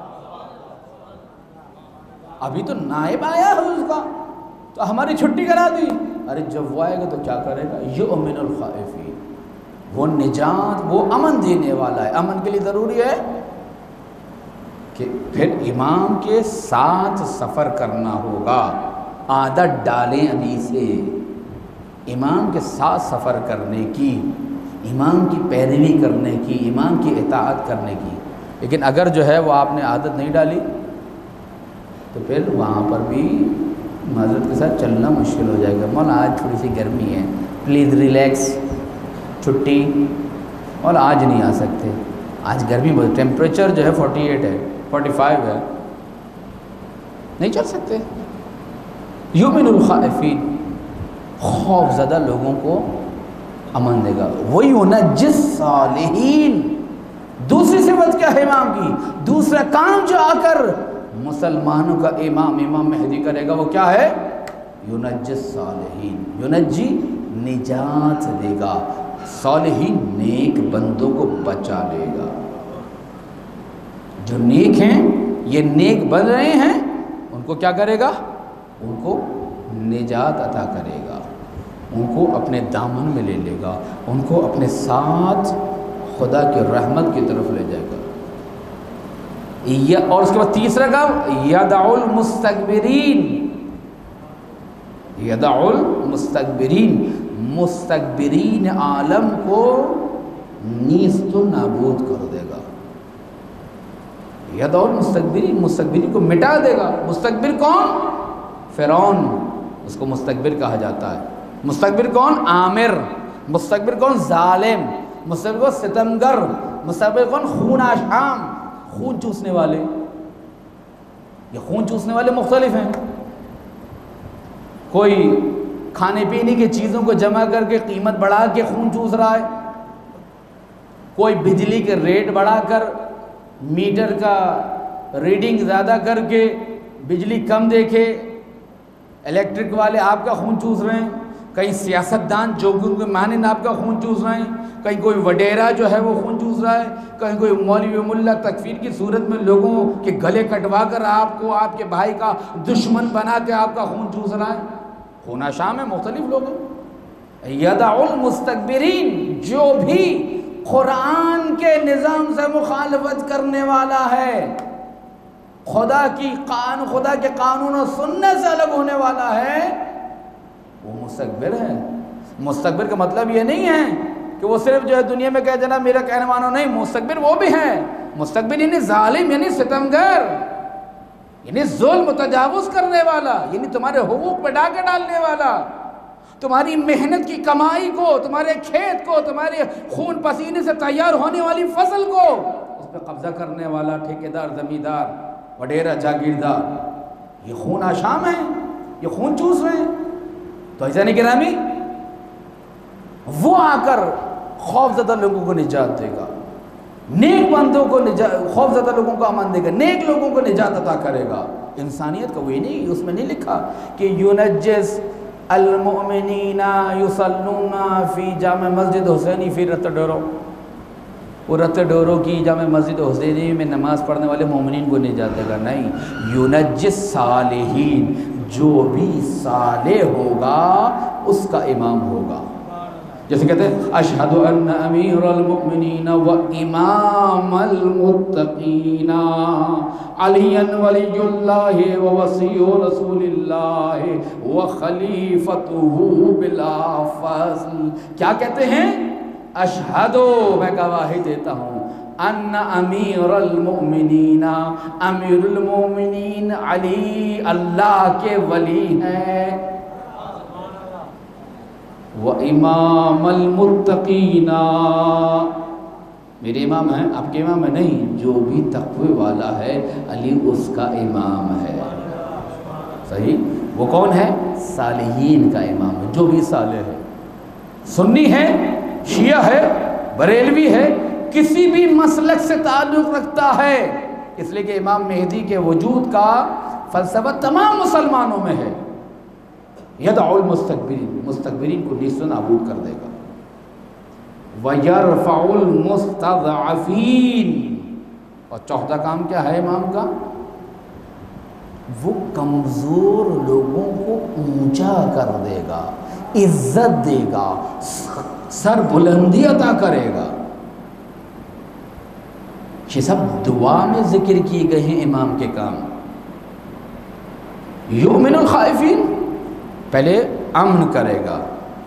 A: अभी तो नायब आया है उसका, तो हमारी छुट्टी करा दी, अरे जब वो आएगा तो क्या करेगा? युमिनुल खाइफीन, वो निजात, वो अमन देने वाला है। अमन के लिए ज़रूरी है कि फिर इमाम के साथ सफ़र करना होगा। आदत डालें अभी से इमाम के साथ सफ़र करने की, इमाम की पैरवी करने की, इमाम की इताअत करने की। लेकिन अगर जो है वो आपने आदत नहीं डाली तो फिर वहाँ पर भी माज़रत के साथ चलना मुश्किल हो जाएगा। मौला आज थोड़ी सी गर्मी है, प्लीज़ रिलैक्स, छुट्टी, और आज नहीं आ सकते, आज गर्मी बहुत, टेम्परेचर जो है 48 है, 45 है, नहीं चल सकते। युमिनुल खाइफीन, खौफज़दा लोगों को अमन देगा। वही युनज्जिस सालिहीन, दूसरी सिफत क्या है इमाम की? दूसरा काम जो आकर मुसलमानों का इमाम मेहदी करेगा वो क्या है? युनज्जिस सालिहीन, युनज्जी निजात देगा, सालिहीन नेक बंदों को बचा लेगा। जो नेक हैं, ये नेक बन रहे हैं, उनको क्या करेगा? उनको निजात अता करेगा, उनको अपने दामन में ले लेगा, उनको अपने साथ खुदा की रहमत की तरफ ले जाएगा। और उसके बाद तीसरा काम यदउल मुस्तकबिरीन, यदउल मुस्तकबिरीन, मुस्तकबिरीन आलम को नीस्तो नाबूद कर देगा। यदउल मुस्तकबिरीन, मुस्तकबिरीन को मिटा देगा। मुस्तकबिर कौन? फ़िरौन, उसको मुस्तकबिर कहा जाता है। मुस्तकबिर कौन? आमिर। मुस्तकबिर कौन? जालिम। मुस्तकबिर कौन? सितमगर। मुस्तकबिर कौन? खून आशाम, खून चूसने वाले। ये खून चूसने वाले मुख्तलिफ हैं। कोई खाने पीने की चीज़ों को जमा करके कीमत बढ़ा के खून चूस रहा है, कोई बिजली के रेट बढ़ाकर मीटर का रीडिंग ज़्यादा करके बिजली कम देके इलेक्ट्रिक वाले आपका खून चूस रहे हैं, कहीं सियासतदान जो उनके मानिंद आपका खून चूस रहे हैं, कहीं कोई वडेरा जो है वो खून चूस रहा है, कहीं कोई मौलवी मुल्ला तकफीर की सूरत में लोगों के गले कटवा कर आपको आपके भाई का दुश्मन बना के आपका खून चूस रहा है। खून आशाम है, मुख्तलिफ लोग हैं। यदउल मुस्तकबिरीन, जो भी कुरान के निज़ाम से मुखालफत करने वाला है, खुदा के कानून और सुन्नत से अलग होने वाला है, वो मुस्तकबिर है। मुस्तकबिर का मतलब ये नहीं है कि वो सिर्फ जो है दुनिया में कहे जना मेरा कहने मानो, नहीं, मुस्तकबिर वो भी है। मुस्तकबिर यानी जालिम, यानी सितमगर, यानी जुल्म तजावुज करने वाला, यानी तुम्हारे हुकूक पे डाके डालने वाला, तुम्हारी मेहनत की कमाई को, तुम्हारे खेत को, तुम्हारे खून पसीने से तैयार होने वाली फसल को उस पर कब्जा करने वाला ठेकेदार, जमींदार, वडेरा, जागीरदार, ये खून आशाम है, ये खून चूस रहे हैं। तो ऐसा नहीं गिरामी, वो आकर खौफजदा लोगों को निजात देगा, नेक बंदों को खौफजदा लोगों को अमन देगा, नेक लोगों को निजात अता करेगा। इंसानियत का वही नहीं, उसमें नहीं लिखा कि यूनज्जिस अल-मुअमिनीना युसल्लूना फी जामे मस्जिद हुसैनी फी रतडोरो, वो रतडोरो की जामे मस्जिद हुसैनी में नमाज पढ़ने वाले मोमिनीन को निजात देगा। नहीं, यूनज्जिस सालिहीन, जो भी साले होगा उसका इमाम होगा। जैसे कहते हैं अशहदु अन्ना अमीरुल मुमिनीन व इमामुल मुत्तकीना अलियन वलियुल्लाहि व वसीयु रसूलिल्लाहि व खलीफतुहु बिला फज़ल। क्या कहते हैं? अशहदु, मैं गवाही देता हूँ, अन्ना अमीरुल मुमिनीना, अमीरुल मुमिनीन अली अल्लाह के वली हैं, व इमामुल मुत्तकीना, मेरे इमाम हैं, आपके इमाम है नहीं, जो भी तक़वे वाला है अली उसका इमाम है। सही, वो कौन है? सालिहीन का इमाम है, जो भी साले है, सुन्नी है, शिया है, बरेलवी है, किसी भी मसलक से ताल्लुक़ रखता है, इसलिए कि इमाम मेहदी के वजूद का फ़लसफ़ा तमाम मुसलमानों में है। यदउल मुस्तकबिरीन, मुस्तकबिरीन को नीस्तो नाबूद कर देगा। व यरफ़उल मुस्तज़अफ़ीन, और चौथा काम क्या है इमाम का? वो कमज़ोर लोगों को ऊंचा कर देगा, इज्जत देगा, सर बुलंदी अता करेगा। ये सब दुआ में जिक्र किए गए हैं इमाम के काम। युमिनुल खाइफीन, पहले अमन करेगा,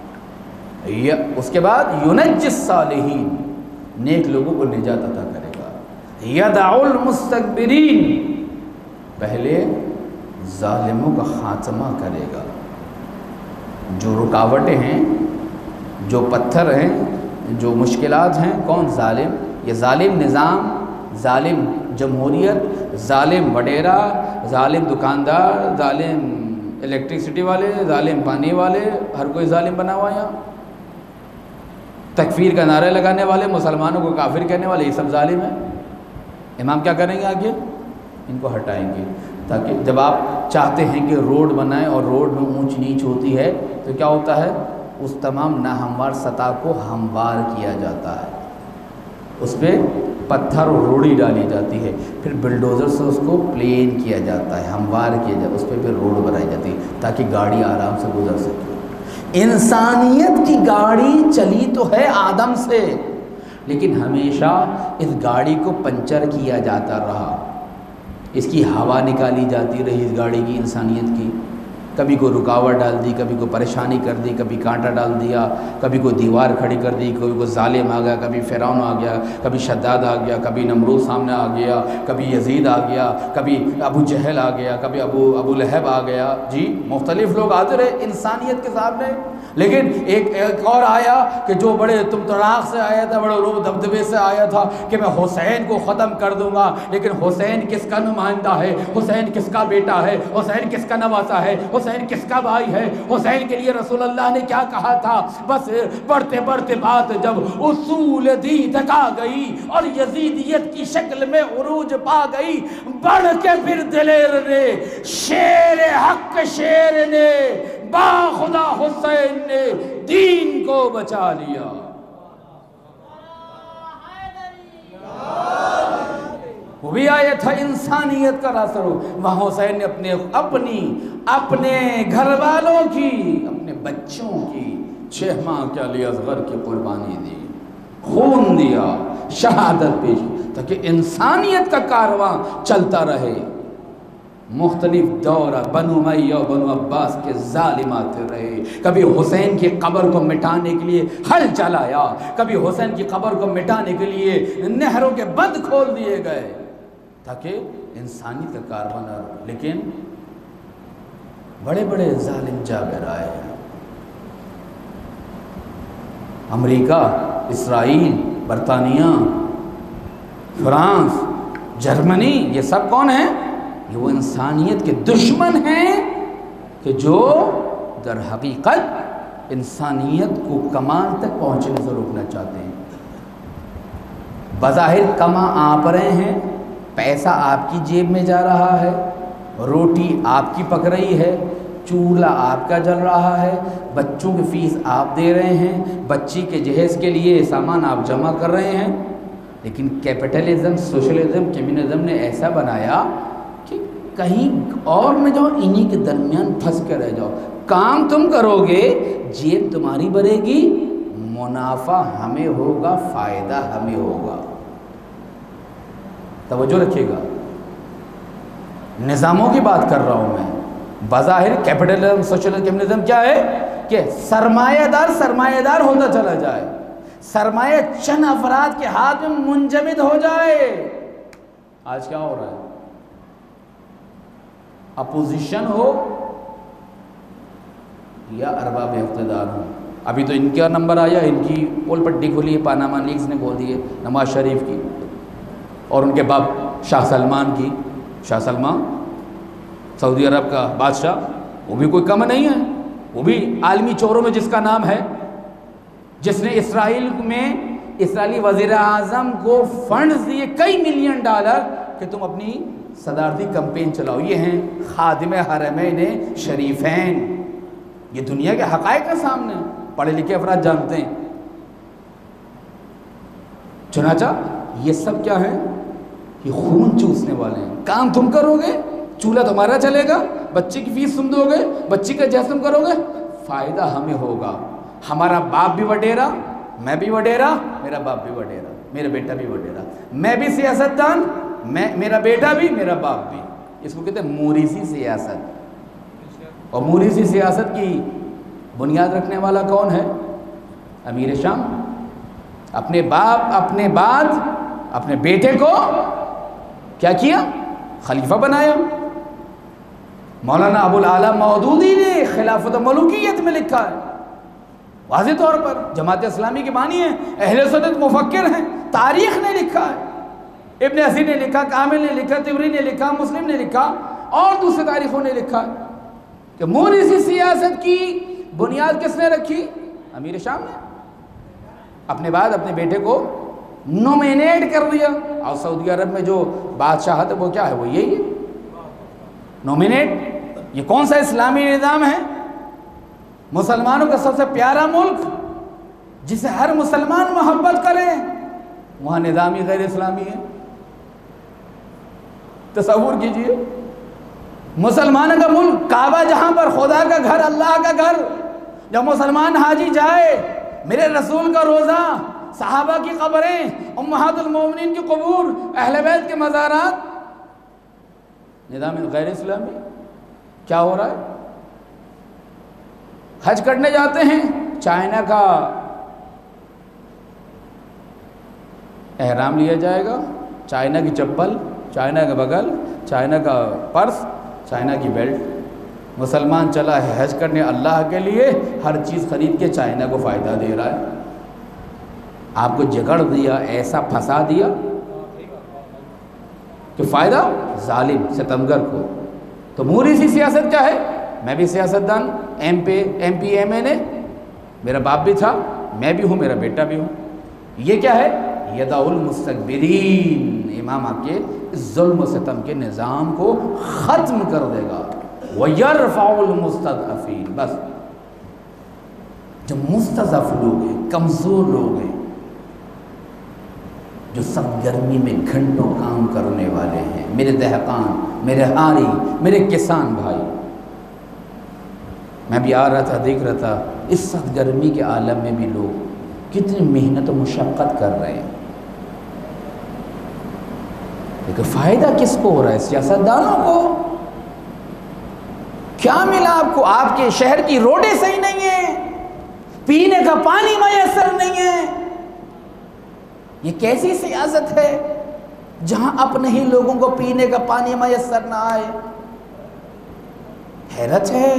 A: उसके बाद युनज्जिस सालिहीन, नेक लोगों को निजात अता करेगा। यदउल मुस्तकबिरीन, पहले जालिमों का खात्मा करेगा। जो रुकावटें हैं, जो पत्थर हैं, जो मुश्किलात हैं, कौन? जालिम। ये जालिम निज़ाम, जालिम जमहूरियत, जालिम वडेरा, जालिम दुकानदार, जालिम इलेक्ट्रिसिटी वाले, जालिम पानी वाले, हर कोई जालिम बना हुआ यहाँ। तकफीर का नारे लगाने वाले, मुसलमानों को काफिर कहने वाले, ये सब जालिम है। इमाम क्या करेंगे आगे? इनको हटाएंगे, ताकि जब आप चाहते हैं कि रोड बनाएं और रोड में ऊंच नीच होती है तो क्या होता है? उस तमाम नाहमवार सतह को हमवार किया जाता है, उस पर पत्थर और रोड़ी डाली जाती है, फिर बिल्डोज़र से उसको प्लेन किया जाता है, हमवार किया जाता है, उस पर फिर रोड बनाई जाती है ताकि गाड़ी आराम से गुजर सके। इंसानियत की गाड़ी चली तो है आदम से, लेकिन हमेशा इस गाड़ी को पंचर किया जाता रहा, इसकी हवा निकाली जाती रही इस गाड़ी की, इंसानियत की। कभी को रुकावट डाल दी, कभी को परेशानी कर दी, कभी कांटा डाल दिया, कभी को दीवार खड़ी कर दी, कभी को जालिम आ गया, कभी फ़िरौन आ गया, कभी शद्दाद आ गया, कभी नमरूद सामने आ गया, कभी यजीद आ गया, कभी अबू जहल आ गया, कभी अबू लहब आ गया। जी, मुख्तलिफ लोग आते रहे इंसानियत के सामने, लेकिन एक और आया कि जो बड़े तुम तड़ाक से आया था, बड़े लोग दबदबे से आया था कि मैं हुसैन को ख़त्म कर दूंगा। लेकिन हुसैन किसका नुमाइंदा है? हुसैन किसका बेटा है? हुसैन किसका नवासा है? हुसैन किसका भाई है? हुसैन के लिए रसूल अल्लाह ने क्या कहा था? बस बढ़ते बढ़ते बात जब उसूल दीन तक आ गई और यजीदियत की शक्ल में उरूज पा गई, बढ़ के फिर दिलेर ने, शेर हक शेर ने, बाखुदा हुसैन ने दीन को बचा लिया। वो भी आया था इंसानियत का रास्ता। वहाँ हुसैन ने अपने घर वालों की, अपने बच्चों की 6 माह के अली असगर की कुर्बानी दी, खून दिया, शहादत पेश की, ताकि इंसानियत का कारवां चलता रहे। मुख्तलिफ दौर बनु उमय्या और बनु अब्बास के जालिम आते रहे। कभी हुसैन की कब्र को मिटाने के लिए हल चलाया, कभी हुसैन की कब्र को मिटाने के लिए नहरों के बंद खोल दिए गए ताकि इंसानियत का कारवां न रुके। लेकिन बड़े बड़े जालिम जागर आए, अमेरिका, इसराइल, बरतानिया, फ्रांस, जर्मनी, ये सब कौन है? ये वो इंसानियत के दुश्मन हैं कि जो दर हकीकत इंसानियत को कमाल तक पहुंचने से रोकना चाहते हैं। बज़ाहिर कमा आप रहे हैं, पैसा आपकी जेब में जा रहा है, रोटी आपकी पक रही है, चूल्हा आपका जल रहा है, बच्चों की फ़ीस आप दे रहे हैं, बच्ची के जहेज़ के लिए सामान आप जमा कर रहे हैं। लेकिन कैपिटलिज्म, सोशलिज्म, कम्युनिज्म ने ऐसा बनाया कि कहीं और न जाओ, इन्हीं के दरमियान फंस कर रह जाओ। काम तुम करोगे, जेब तुम्हारी भरेगी, मुनाफा हमें होगा, फ़ायदा हमें होगा। तवज्जो रखिएगा, निज़ामों की बात कर रहा हूँ मैं। बज़ाहिर कैपिटलिज्म, सोशलिज्म, कम्युनिज्म क्या है कि सरमायादार होता चला जाए, सरमाया चंद अफराद के हाथ में मुंजमद हो जाए। आज क्या हो रहा है? अपोजिशन हो या अरबाब इख्तिदार हो। अभी तो इनका नंबर आया, इनकी पोल पट्टी खुली है, पानामा लीक्स ने खोल दी है, नवाज शरीफ की और उनके बाप शाह सलमान की। शाह सलमान सऊदी अरब का बादशाह, वो भी कोई कम नहीं है, वो भी आलमी चोरों में जिसका नाम है, जिसने इसराइल में इस्राएली वज़ीर आज़म को फंड्स दिए कई मिलियन डॉलर कि तुम अपनी सदारती कैंपेन चलाओ। ये हैं खादिम हरमैन शरीफैन। ये दुनिया के हक़ाइक़ के सामने पढ़े लिखे अफराद जानते हैं। चुनाचा ये सब क्या है? ये खून चूसने वाले हैं। काम तुम करोगे, चूल्हा तुम्हारा चलेगा, बच्ची की फीस तुम दोगे, बच्ची का जैसे तुम करोगे, फ़ायदा हमें होगा। हमारा बाप भी वडेरा, मैं भी वडेरा, मेरा बाप भी वडेरा, मेरा बेटा भी वडेरा, मैं भी सियासतदान, मेरा बेटा भी, मेरा बाप भी। इसको कहते हैं मोरीसी सियासत। और मोरीसी सियासत की बुनियाद रखने वाला कौन है? अमीर शाम। अपने बाप, अपने बाद, अपने बेटे को क्या किया? खलीफा बनाया। मौलाना अबुल आला मौदूदी ने खिलाफत मलूकियत में लिखा है वाज़ेह तौर पर। जमात इस्लामी के बानी हैं, अहले सुन्नत मुफक्किर हैं, तारीख़ ने लिखा है, इब्न असीर ने लिखा, कामिल ने लिखा, तिबरी ने लिखा, मुस्लिम ने लिखा और दूसरे तारीखों ने लिखा कि मोरीसी सियासत की बुनियाद किसने रखी? अमीर शाम ने। अपने बाद अपने बेटे को नॉमिनेट कर दिया। और सऊदी अरब में जो बादशाहत है वो क्या है? वो यही है, नॉमिनेट। ये कौन सा इस्लामी निज़ाम है? मुसलमानों का सबसे प्यारा मुल्क जिसे हर मुसलमान मोहब्बत करे, वहाँ निज़ाम ही गैर इस्लामी है। तसव्वुर कीजिए, मुसलमानों का मुल्क, काबा जहाँ पर खुदा का घर, अल्लाह का घर, जब मुसलमान हाजी जाए, मेरे रसूल का रोज़ा, सहाबा की कब्रें, उम्महातुल मोमिनीन की कबूर, अहले बैत के मज़ारात, निज़ाम गैर इस्लामी। क्या हो रहा है? हज करने जाते हैं, चाइना का एहराम लिया जाएगा, चाइना की चप्पल, चाइना का बगल, चाइना का पर्स, चाइना की बेल्ट। मुसलमान चला है हज करने अल्लाह के लिए, हर चीज़ ख़रीद के चाइना को फ़ायदा दे रहा है। आपको जगड़ दिया, ऐसा फंसा दिया कि फ़ायदा जालिम सितमगर को। तो मोरीसी सियासत क्या है? मैं भी सियासतदान, MP MNA, मेरा बाप भी था, मैं भी हूँ, मेरा बेटा भी हूँ। ये क्या है? यदाउल मुस्तकबिरीन। इमाम आके जुल्म सितम के निज़ाम को ख़त्म कर देगा। वयरफ़ाउल मुस्तज़अफ़ीन। बस जो मुस्तज़अफ़ लोग हैं, कमज़ोर लोग हैं, जो सब गर्मी में घंटों काम करने वाले हैं, मेरे दहकान, मेरे हारी, मेरे किसान भाई, मैं भी आ रहा था, देख रहा था इस सख्त गर्मी के आलम में भी लोग कितनी मेहनत और मुशक्क़त कर रहे हैं, लेकिन फ़ायदा किसको हो रहा है? सियासतदानों को। क्या मिला आपको? आपके शहर की रोडें सही नहीं है, पीने का पानी मयसर नहीं है। ये कैसी सियासत है जहां अपने ही लोगों को पीने का पानी मयसर ना आए? हैरत है।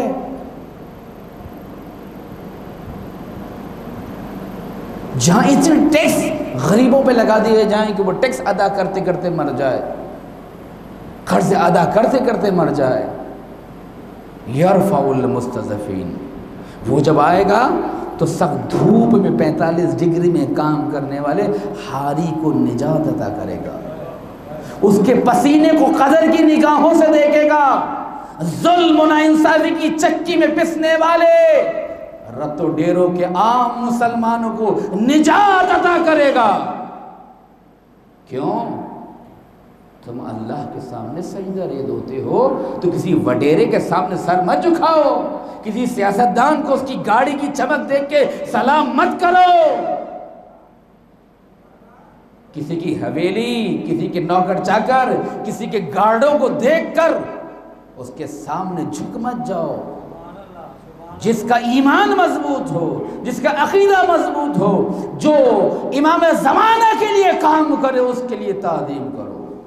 A: जहां इतने टैक्स गरीबों पे लगा दिए जाएं कि वो टैक्स अदा करते करते मर जाए, कर्ज अदा करते करते मर जाए। यरफ़ाउल मुस्तज़फ़ीन, वो जब आएगा तो सख्त धूप में 45 डिग्री में काम करने वाले हारी को निजात अता करेगा, उसके पसीने को कदर की निगाहों से देखेगा। जुल्म नाइंसाफी की चक्की में पिसने वाले रत्तो डेरों के आम मुसलमानों को निजात अता करेगा। क्यों? तुम अल्लाह के सामने सजदा रेद होते हो तो किसी वडेरे के सामने सर मत झुकाओ, किसी सियासतदान को उसकी गाड़ी की चमक देख के सलाम मत करो, किसी की हवेली, किसी के नौकर चाकर, किसी के गार्डों को देखकर उसके सामने झुक मत जाओ। जिसका ईमान मजबूत हो, जिसका अकीदा मजबूत हो, जो इमाम ज़माना के लिए काम करे, उसके लिए ताज़ीम करो।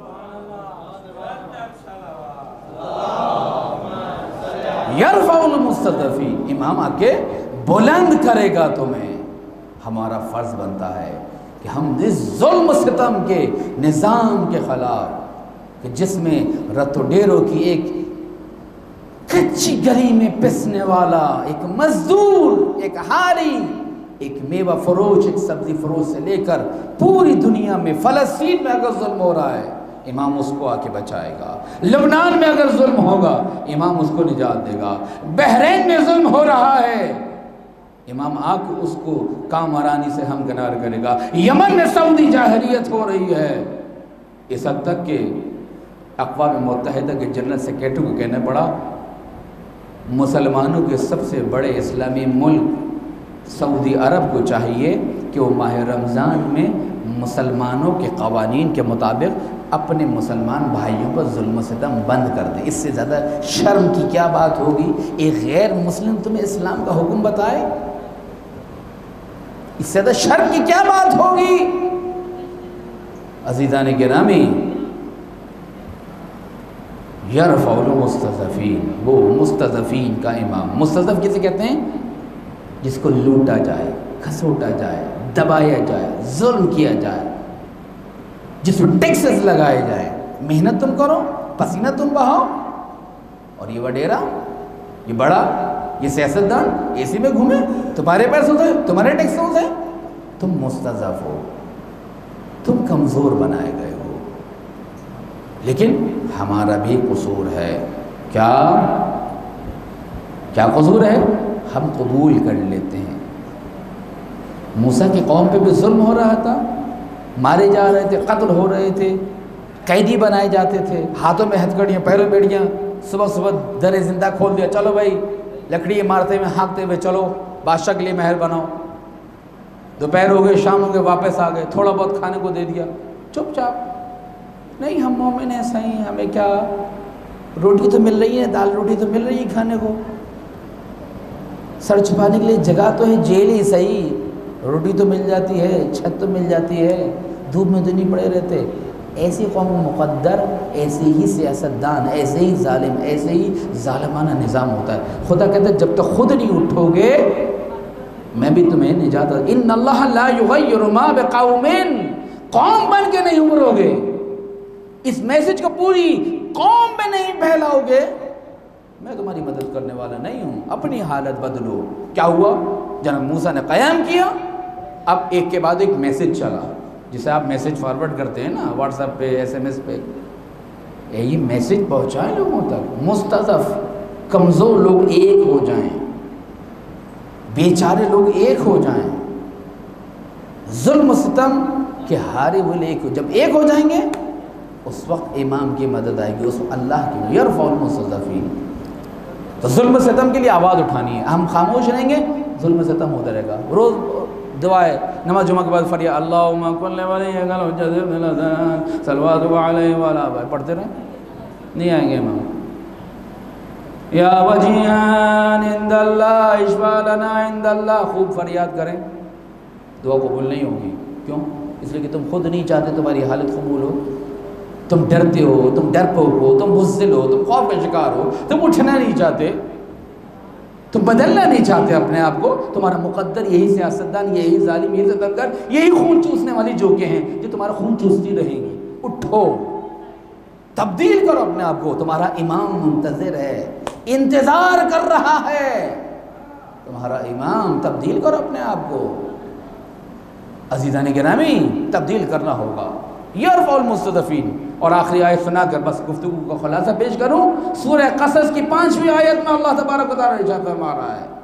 A: यरफ़ाउल मुस्तज़फ़ी, इमाम आके बुलंद करेगा तुम्हें। हमारा फ़र्ज़ बनता है कि हम इस जुल्म सितम के निज़ाम के ख़िलाफ़, कि जिसमें रत्तो डेरों की एक कच्ची गली में पिसने वाला एक मजदूर, एक हारी, एक मेवा फरोश, एक सब्जी फरोश से लेकर पूरी दुनिया में, फ़लस्तीन में अगर जुल्म हो रहा है, इमाम उसको आके बचाएगा। लबनान में अगर जुल्म होगा, इमाम उसको निजात देगा। बहरीन में जुल्म हो रहा है, इमाम आके उसको कामरानी से हमकिनार करेगा। यमन में सऊदी जाहिरियत हो रही है, इस हद तक कि अक़वाम मुत्तहिदा के जनरल सेक्रेटरी को कहना पड़ा, मुसलमानों के सबसे बड़े इस्लामी मुल्क सऊदी अरब को चाहिए कि वो माह रमज़ान में मुसलमानों के क़वानीन के मुताबिक अपने मुसलमान भाइयों पर जुल्म सितम बंद कर दे। इससे ज़्यादा शर्म की क्या बात होगी? एक गैर मुस्लिम तुम्हें इस्लाम का हुक्म बताए, इससे ज़्यादा शर्म की क्या बात होगी? अज़ीज़ान गिरामी, यरफ़ाउल मुस्तज़फ़ीन, वो मुस्तज़फ़ीन का इमाम। मुस्तज़फ़ किसे कहते हैं? जिसको लूटा जाए, खसोटा जाए, दबाया जाए, जुल्म किया जाए, जिसको टैक्सेस लगाए जाए। मेहनत तुम करो, पसीना तुम बहाओ, और ये वडेरा, ये बड़ा, ये सियासतदान एसी में घूमे, तुम्हारे पैसों से, तुम्हारे टैक्सों से, तुम मुस्तज़फ़ हो, तुम कमज़ोर बनाए गए हो। लेकिन हमारा भी कसूर है। क्या क्या कसूर है? हम कबूल कर लेते हैं। मूसा की कौम पे भी जुल्म हो रहा था, मारे जा रहे थे, कत्ल हो रहे थे, कैदी बनाए जाते थे, हाथों में हथकड़ियाँ, पैरों बेड़ियाँ, सुबह सुबह दर जिंदा खोल दिया, चलो भाई लकड़ी मारते हुए, हाँकते हुए चलो, बादशाह के लिए महल बनाओ। दोपहर हो गए, शाम हो गए, वापस आ गए, थोड़ा बहुत खाने को दे दिया, चुपचाप। नहीं, हम मोमिन हैं, सही, हमें क्या, रोटी तो मिल रही है, दाल रोटी तो मिल रही है खाने को, सर छुपाने के लिए जगह तो है, जेल ही सही, रोटी तो मिल जाती है, छत तो मिल जाती है, धूप में तो नहीं पड़े रहते। ऐसी कौम मुक़द्दर, ऐसे ही सियासतदान, ऐसे ही जालिम, ऐसे ही जालिमाना निज़ाम होता है। खुदा कहता है जब तक खुद नहीं उठोगे मैं भी तुम्हें निजात। इन्नल्लाह ला युग़य्यिरु मा बिक़ौमिन, कौम बन के नहीं उभरोगे, इस मैसेज को पूरी कौम में नहीं फैलाओगे, मैं तुम्हारी मदद करने वाला नहीं हूँ। अपनी हालत बदलो। क्या हुआ? जनाब मूसा ने क़याम किया, अब एक के बाद एक मैसेज चला, जिसे आप मैसेज फॉरवर्ड करते हैं ना व्हाट्सएप पे, SMS पे, यही मैसेज पहुँचाएं लोगों तक। मुस्तज़फ़ कमज़ोर लोग एक हो जाएं, बेचारे लोग एक हो जाएं, जुल्म सितम के हारे हुए एक हो। जब एक हो जाएंगे उस वक्त इमाम की मदद आएगी, उस अल्लाह की। यरफ़ाउल मुस्तज़फ़ीन, तो जुल्म सितम के लिए आवाज़ उठानी है। हम खामोश रहेंगे, जुल्म सितम होता रहेगा। रोज़ दुआए नमाज जुमा के बाद फरिया अल्लाहुम्मा कुल्लि वलिय्यकल हुज्जत सल्लल्लाहु अलैहि वाला पढ़ते रहें, नहीं आएंगे इमाम। या वजीहान इंदल्लाह इश्फा लना इंदल्लाह, खूब फरियाद करें, दुआ कबूल नहीं होगी। क्यों? इसलिए कि तुम खुद नहीं चाहते तुम्हारी हालत कबूल हो, तुम डरते हो, तुम डरपोक हो, तुम बुज़दिल हो, तुम खौफ का शिकार हो, तुम उठना नहीं चाहते, तुम बदलना नहीं चाहते अपने आप को। तुम्हारा मुकद्दर यही सियासतदान, यही जालिम, यही सितमगर, यही खून चूसने वाली जोके हैं जो तुम्हारा खून चूसती रहेंगी। उठो, तब्दील करो अपने आप को। तुम्हारा इमाम मुंतज़िर है, इंतज़ार कर रहा है, तुम्हारा इमाम। तब्दील करो अपने आप को। अज़ीज़ान गिरामी, तब्दील करना होगा। यरफ़उल मुस्तज़फ़ीन। और आखिरी आयत सुनाकर बस गुफ्तगू का खुलासा पेश करूँ। सूरह क़सस की 5वीं आयत में अल्लाह तबारक व तआला इरशाद फरमा रहा है,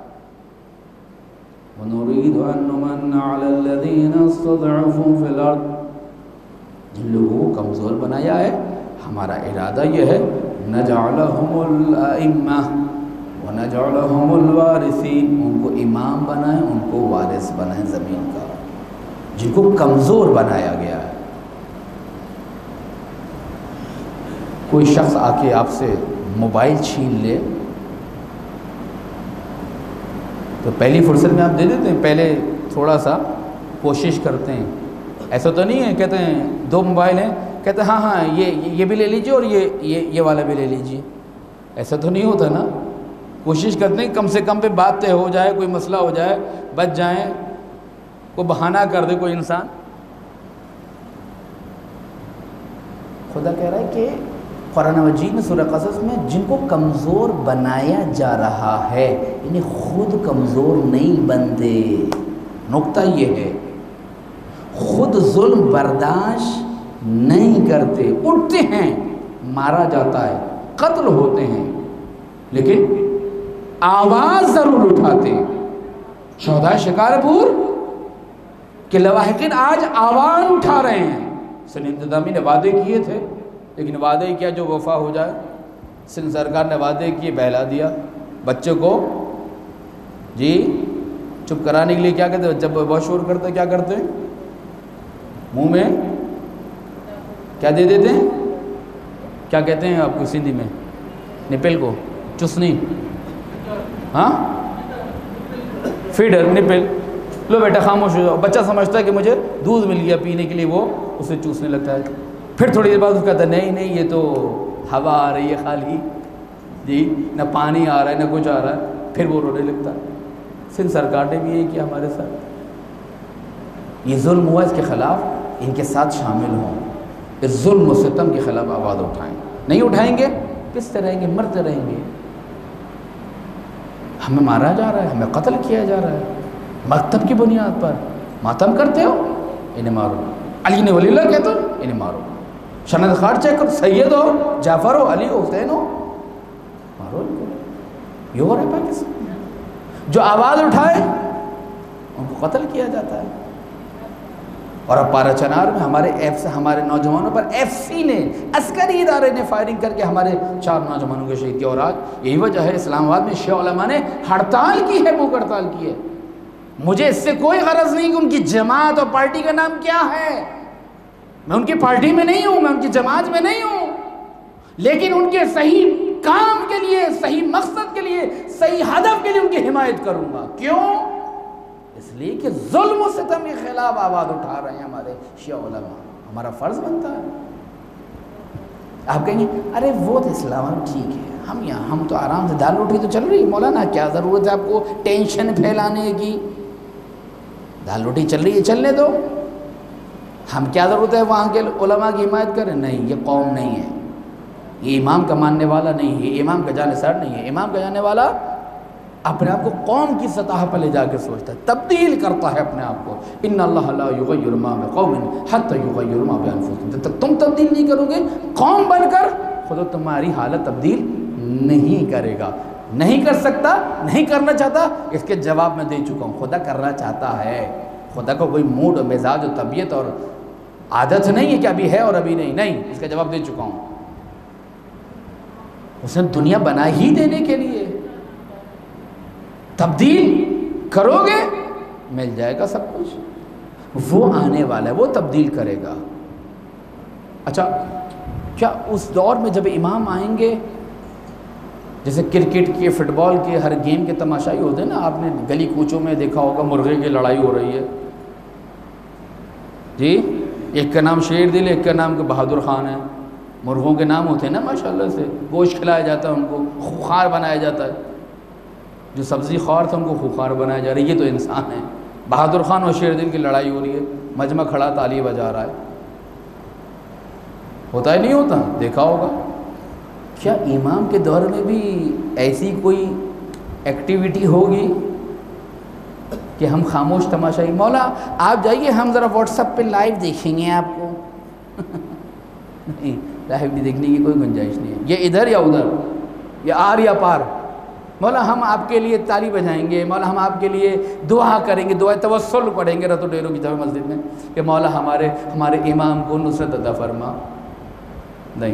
A: वनुरीदु अन नुमन्ना अलल्लज़ीना इस्तज़अफ़ू फ़िल अर्ज़, जिन लोगों को कमज़ोर बनाया है, हमारा इरादा यह है नजअलहुमुल अइम्मा व नजअलहुमुल वारिसीन, उनको इमाम बनाएं, उनको वारिस बनाएं ज़मीन का, जिनको कमज़ोर बनाया गया है। कोई शख्स आके आपसे मोबाइल छीन ले तो पहली फुर्सत में आप दे देते हैं, पहले थोड़ा सा कोशिश करते हैं। ऐसा तो नहीं है कहते हैं 2 मोबाइल हैं, कहते हैं हाँ हाँ ये भी ले लीजिए और ये वाला भी ले लीजिए। ऐसा तो नहीं होता ना। कोशिश करते हैं कम से कम पे बात तय हो जाए, कोई मसला हो जाए, बच जाएं, कोई बहाना कर दे कोई इंसान। खुदा कह रहा है कि कुरान मजीद में सूरह क़सस में जिनको कमज़ोर बनाया जा रहा है, इन्हें खुद कमज़ोर नहीं बनते। नुक्ता ये है, खुद जुल्म बर्दाश्त नहीं करते, उठते हैं, मारा जाता है, कत्ल होते हैं, लेकिन आवाज़ ज़रूर उठाते हैं। शोहदा शिकारपुर के लवाहिकीन आज आवाज़ उठा रहे हैं। सिंध इंतज़ामी ने वादे किए थे, लेकिन वादे ही क्या जो वफा हो जाए। सिंध सरकार ने वादे किए, बहला दिया। बच्चे को जी चुप कराने के लिए क्या कहते हैं, जब बहुत शोर करते क्या करते हैं, मुंह में क्या दे देते हैं, क्या कहते हैं आपको सिंधी में, निपल को चुसनी, हाँ फीडर निपल, लो बेटा खामोश हो जाओ। बच्चा समझता है कि मुझे दूध मिल गया पीने के लिए, वो उसे चूसने लगता है। फिर थोड़ी देर बाद उसका कहता है नहीं नहीं ये तो हवा आ रही है खाली जी, ना पानी आ रहा है ना कुछ आ रहा है, फिर वो रोने लगता है। सिंध सरकार ने भी यही किया हमारे साथ। ये जुल्म हुआ, इसके ख़िलाफ़ इनके साथ शामिल हों, इस जुल्म सितम के ख़िलाफ़ आवाज़ उठाएं। नहीं उठाएंगे पिसते रहेंगे, मरते रहेंगे। हमें मारा जा रहा है, हमें कत्ल किया जा रहा है, मकतब की बुनियाद पर मातम करते हो, इन्हें मारो। अली ने वलील्लाह कहते हो, इन्हें मारो। शनद खार चेक करो, सैयद हो, जाफ़र हो, अली हो, हुसैन हो, मारो इनको। ये हो रहा है पाकिस्तान। जो आवाज़ उठाए उनको कत्ल किया जाता है। और अब पाराचनार में हमारे नौजवानों पर FC ने, अस्करी इदारे ने फायरिंग करके हमारे 4 नौजवानों को शहीद किया। और आज यही वजह है इस्लामाबाद में शिया उलमा ने हड़ताल की है, भूख हड़ताल की है। मुझे इससे कोई गरज नहीं कि उनकी जमात और पार्टी का नाम क्या है, मैं उनकी पार्टी में नहीं हूँ, मैं उनकी जमात में नहीं हूँ, लेकिन उनके सही काम के लिए, सही मकसद के लिए, सही हदफ के लिए उनकी हिमायत करूँगा। क्यों? इसलिए कि जुल्म और सितम के खिलाफ आवाज़ उठा रहे हैं हमारे शिया उलमा। हमारा फ़र्ज़ बनता है। आप कहेंगे अरे वो तो इस्लाम ठीक है, हम तो आराम से दाल रोटी तो चल रही है, मौलाना क्या ज़रूरत है आपको टेंशन फैलाने की, दाल रोटी चल रही है चलने दो, हम क्या ज़रूरत है वहाँ के उलमा की हिमायत करें। नहीं, ये कौम नहीं है, ये इमाम का मानने वाला नहीं है, ये इमाम का जानेसार नहीं है। इमाम का जाने वाला अपने आप को कौम की सतह पर ले जाकर सोचता है, तब्दील करता है अपने आप को। इन्ना अल्लाह ला युग़य्यिरु मा बिक़ौमिन हत्ता युग़य्यिरु मा बिअन्फुसिहिम, जब तक तुम तब्दील नहीं करोगे कौम बनकर, खुद तुम्हारी हालत तब्दील नहीं करेगा। नहीं कर सकता, नहीं करना चाहता, इसके जवाब में दे चुका हूँ। खुदा करना चाहता है। खुदा को कोई मूड और मिजाज और तबीयत और आदत नहीं है कि अभी है और अभी नहीं, इसका जवाब दे चुका हूँ। उसने दुनिया बना ही देने के लिए तब्दील करोगे मिल जाएगा सब कुछ। वो आने वाला है, वो तब्दील करेगा। अच्छा, क्या उस दौर में जब इमाम आएंगे, जैसे क्रिकेट के, फुटबॉल के, हर गेम के तमाशाई होते हैं ना, आपने गली कूचों में देखा होगा मुर्गे की लड़ाई हो रही है जी, एक का नाम शेर दिल, एक का नाम बहादुर खान है। मुर्गों के नाम होते हैं ना माशाल्लाह से, गोश्त खिलाया जाता है उनको, खुखार बनाया जाता है। जो सब्ज़ी ख्वार था उनको खुखार बनाया जा रहा है, ये तो इंसान है। बहादुर खान और शेर दिल की लड़ाई हो रही है, मजमा खड़ा ताली बजा रहा है। होता है नहीं होता, देखा होगा। क्या इमाम के दौर में भी ऐसी कोई एक्टिविटी होगी कि हम खामोश तमाशाई, मौला आप जाइए हम ज़रा व्हाट्सएप पे लाइव देखेंगे आपको नहीं, लाइव भी देखने की कोई गुंजाइश नहीं है। ये इधर या उधर, या आर या पार, मौला हम आपके लिए ताली बजाएंगे, मौला हम आपके लिए दुआ करेंगे, दुआ तवस्सुल पढ़ेंगे रतो डेरों की जगह मस्जिद में कि मौला हमारे इमाम को नुसरत अता फरमा। नहीं,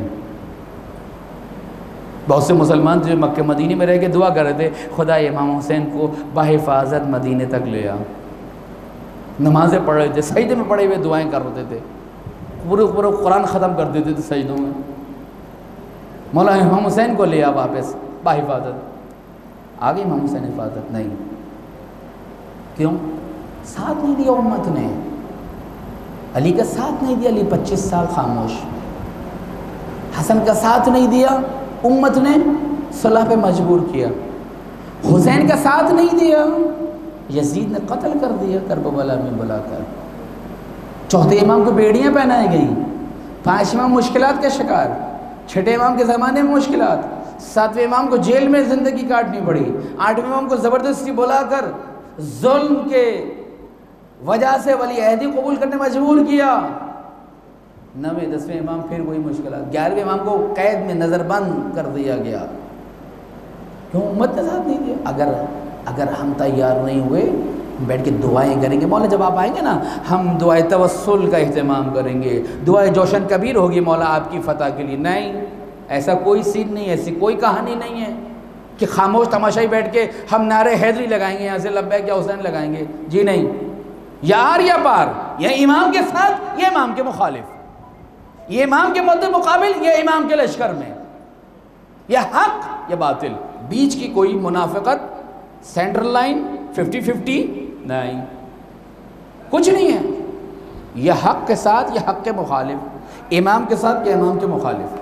A: बहुत से मुसलमान जो मक्के मदीने में रह के दुआ कर रहे थे, खुदा इमाम हुसैन को बाहिफाजत मदीने तक ले आ। नमाज़ें पढ़ रहे थे, सजदे में पड़े हुए दुआएं कर रहे थे, पूरे कुरान ख़त्म कर देते थे सजदों में। मौला इमाम हुसैन को ले आ वापस बाहिफाजत। आगे इमाम हुसैन हिफाजत नहीं, क्यों? साथ नहीं दिया उम्मत ने, अली का साथ नहीं दिया, अली 25 साल खामोश। हसन का साथ नहीं दिया, उम्मत ने सलाह पे मजबूर किया। हुसैन का साथ नहीं दिया, यजीद ने कत्ल कर दिया करबला में बुलाकर। चौथे इमाम को बेड़ियाँ पहनाई गई, 5 इमाम मुश्किलात का शिकार, 6ठे इमाम के ज़माने में मुश्किलात, 7वें इमाम को जेल में ज़िंदगी काटनी पड़ी, 8वें इमाम को ज़बरदस्ती बुलाकर जुल्म के वजह से वली अहदी कबूल करने मजबूर किया। 9वें 10वें इमाम फिर वही मुश्किलात, 11वें इमाम को कैद में नज़रबंद कर दिया गया। क्यों? उम्मत ने साथ नहीं दिया। अगर हम तैयार नहीं हुए, बैठ के दुआएं करेंगे, मौला जब आप आएंगे ना हम दुआए तवस्सुल का अहतमाम करेंगे, दुआए जोशन कबीर होगी मौला आपकी फ़तह के लिए। नहीं, ऐसा कोई सीन नहीं है, ऐसी कोई कहानी नहीं है कि खामोश तमाशाई बैठ के हम नारे हैदरी लगाएंगे, यहाँ से लब्बैक या हुसैन लगाएंगे। जी नहीं, यार या पार, यह इमाम के साथ, यह इमाम के मुखालिफ, ये इमाम के मद्दे मुकाबिल, ये इमाम के लश्कर में, यह हक या बातिल, बीच की कोई मुनाफिकत, सेंट्रल लाइन 50-50 नहीं, कुछ नहीं है। यह हक के साथ, यह हक के मुखालिफ, इमाम के साथ, यह इमाम के मुखालिफ।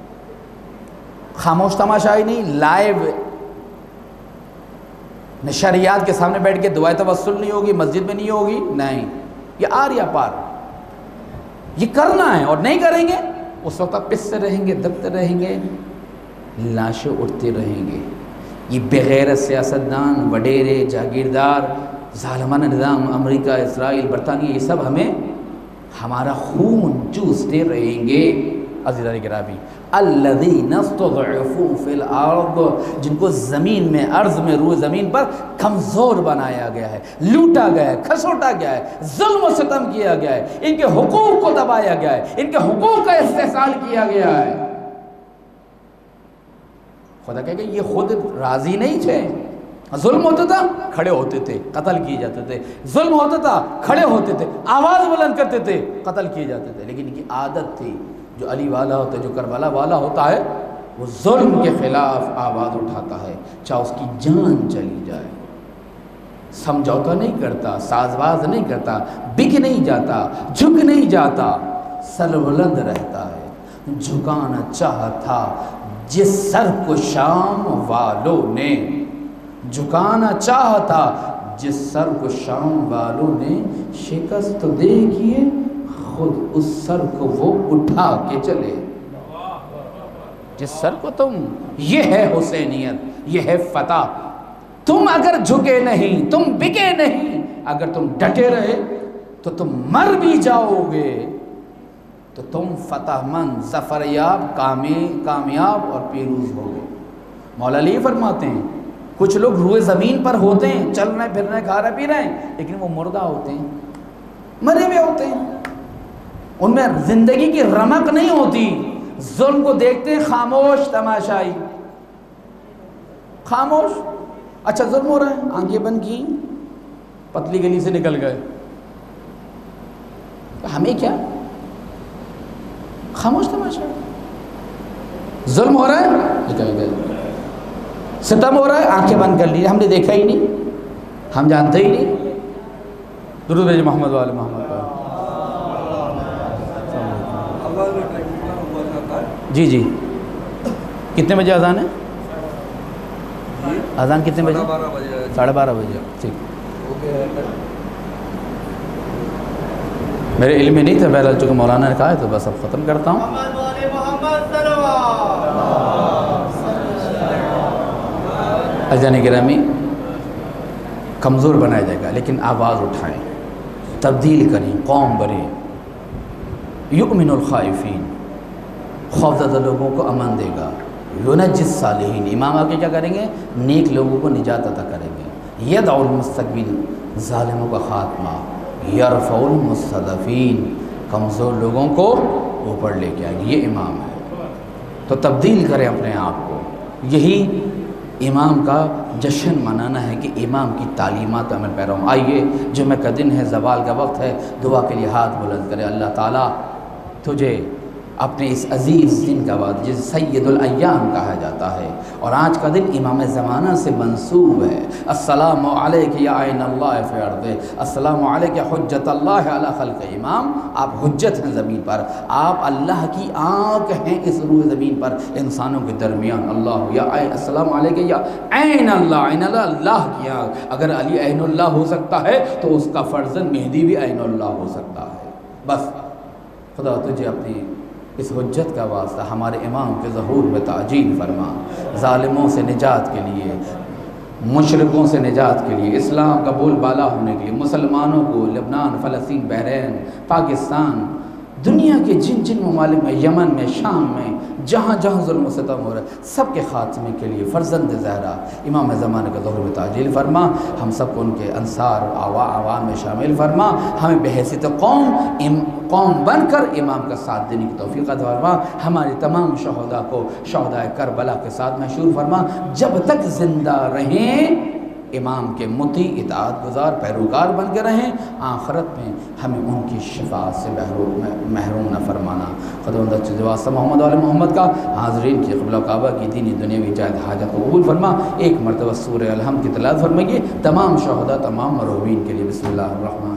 A: खामोश तमाशाई नहीं, लाइव नशरियात के सामने बैठ के दुआ तवस्सुल नहीं होगी, मस्जिद में नहीं होगी। नहीं, ये आर या पार, ये करना है। और नहीं करेंगे उस वक्त आप पिसते रहेंगे, दबते रहेंगे, लाशें उठते रहेंगे। ये बेगैर सियासतदान, वडेरे, जागीरदार, ज़ालिमाना निज़ाम, अमेरिका, इसराइल, बरतानिया, ये सब हमें हमारा खून चूसते रहेंगे। अज़ीज़ान गिरामी, अल्लज़ीना इस्तज़अफ़ू फ़िल अर्ज़, जिनको ज़मीन में, अर्ज़ में, रूह ज़मीन पर कमज़ोर बनाया गया है, लूटा गया है, खसोटा गया है, ज़ुल्म व सितम किया गया है, इनके हुकूक को दबाया गया है, इनके हुकूक का इस्तेहसाल किया गया है। खुदा कहेगा ये खुद राज़ी नहीं थे। जुल्म होता था, खड़े होते थे, कत्ल किए जाते थे। जुल्म होता था, खड़े होते थे, आवाज़ बुलंद करते थे, कत्ल किए जाते थे। लेकिन इनकी आदत थी, जो अली वाला होता है, जो करबला वाला होता है, वो जुल्म के ख़िलाफ़ आवाज़ उठाता है, चाहे उसकी जान चली जाए। समझौता नहीं करता, साजबाज नहीं करता, बिक नहीं जाता, झुक नहीं जाता, सरबुलंद रहता है। झुकाना चाहता जिस सर को शाम वालों ने, झुकाना चाहता जिस सर को शाम वालों ने, शिकस्त तो देखिए खुद उस सर को वो उठा के चले। जिस सर को तुम, ये है हुसैनियत, ये है फतह। तुम अगर झुके नहीं, तुम बिके नहीं, अगर तुम डटे रहे तो तुम मर भी जाओगे, तो तुम फतहमंद, ज़फ़रयाब, कामयाब और पेरूज होगे। मौला अली फरमाते हैं, कुछ लोग रूए ज़मीन पर होते हैं, चल रहे फिर रहे, खा रहे पी रहे हैं, लेकिन वो मुर्दा होते हैं, मरे हुए होते हैं, उनमें ज़िंदगी की रमक नहीं होती। जुल्म को देखते हैं, खामोश तमाशाई, खामोश। अच्छा जुल्म हो रहा है, आंखें बंद की, पतली गली से निकल गए, तो हमें क्या, खामोश तमाशा। जुल्म हो रहा है, निकल गए, सितम हो रहा है, आंखें बंद कर ली, हमने देखा ही नहीं, हम जानते ही नहीं। दुरूद भेजिए मोहम्मद वाले मोहम्मद पर। जी जी, कितने बजे अजान है? अजान कितने बजे? 12:30 बजे। ठीक, मेरे इल्म में नहीं था पहले, चूँकि मौलाना ने कहा है तो बस अब ख़त्म करता हूँ। अजान गिरामी कमज़ोर बनाया जाएगा, लेकिन आवाज़ उठाएं, तब्दील करें, कौम बने। युमिनुल खाइफीन, खौफज़दा लोगों को अमन देगा। युनज्जिस सालिहीन, इमाम आके क्या करेंगे? नेक लोगों को निजात अता करेंगे। यदउल मुस्तकबिल, ज़ालिमों का ख़ात्मा। यरफ़उल मुस्तदफ़ीन, कमज़ोर लोगों को ऊपर लेके आएंगे। ये इमाम है, तो तब्दील करें अपने आप को। यही इमाम का जश्न मनाना है कि इमाम की तालीमात अमल पैरा हूँ। आइए, जुम्मे का दिन है, ज़वाल का वक्त है, दुआ के लिए हाथ बुलंद करें। अल्लाह ताला तुझे अपने इस अज़ीज़ दिन का बाद, जिसे सैयदुल अय्याम कहा जाता है, और आज का दिन इमाम ज़माना से मंसूब है। अस्सलामु अलैका या ऐनल्लाह फ़ी अर्दे, अस्सलामु अलैका हुज्जतल्लाह अला खल्क़। इमाम, आप हुज्जत हैं ज़मीन पर, आप अल्लाह की आँख हैं इस रूह ज़मीन पर, इंसानों के दरमियान। अल्लाह या अस्सलामु अलैका या ऐनल्लाह, ऐनल्लाह अल्लाह की आँख। अगर अली ऐनुल्लाह हो सकता है तो उसका फ़र्ज़न मेहदी भी ऐनुल्लाह हो सकता है। बस खुदा तुझे अपनी इस हुज्जत का वास्ता हमारे इमाम के ज़हूर में ताजील फरमा। ज़ालिमों से निजात के लिए, मुशरिकों से निजात के लिए, इस्लाम का बोलबाला होने के लिए, मुसलमानों को लबनान, फ़लस्तीन, बहरीन, पाकिस्तान, दुनिया के जिन जिन ममालिक में, यमन में, शाम में, जहाँ जहाँ जुल्म सितम हो रहा है, सब के ख़ात्मे के लिए फ़र्ज़ंद ज़हरा इमाम ज़माने का ज़हूर में ताजील फरमा। हम सबको उनके अंसार आवाम में शामिल फरमा। हमें बहैसियत कौम बनकर इमाम का साथ देने की तौफ़ीक़ अता फरमा। हमारे तमाम शहदा को शहदाए करबला के साथ महशूर फरमा। जब तक ज़िंदा रहें इमाम के मुती, इताअत गुज़ार, पैरोकार बन के रहें। आखिरत में हमें उनकी शफ़ाअत से महरूम न फरमाना। खुदा वास्ता मोहम्मद वाले मोहम्मद का हाज़रीन की क़िबला काबा की दीनी दुनियावी जायद हाजत को कबूल फरमा। एक मरतबा सूरह अलहम्द की तिलावत फरमाइए तमाम शहदा, तमाम मरहूमीन के लिए। बिस्मिल्लाहिर्रहमानिर्रहीम।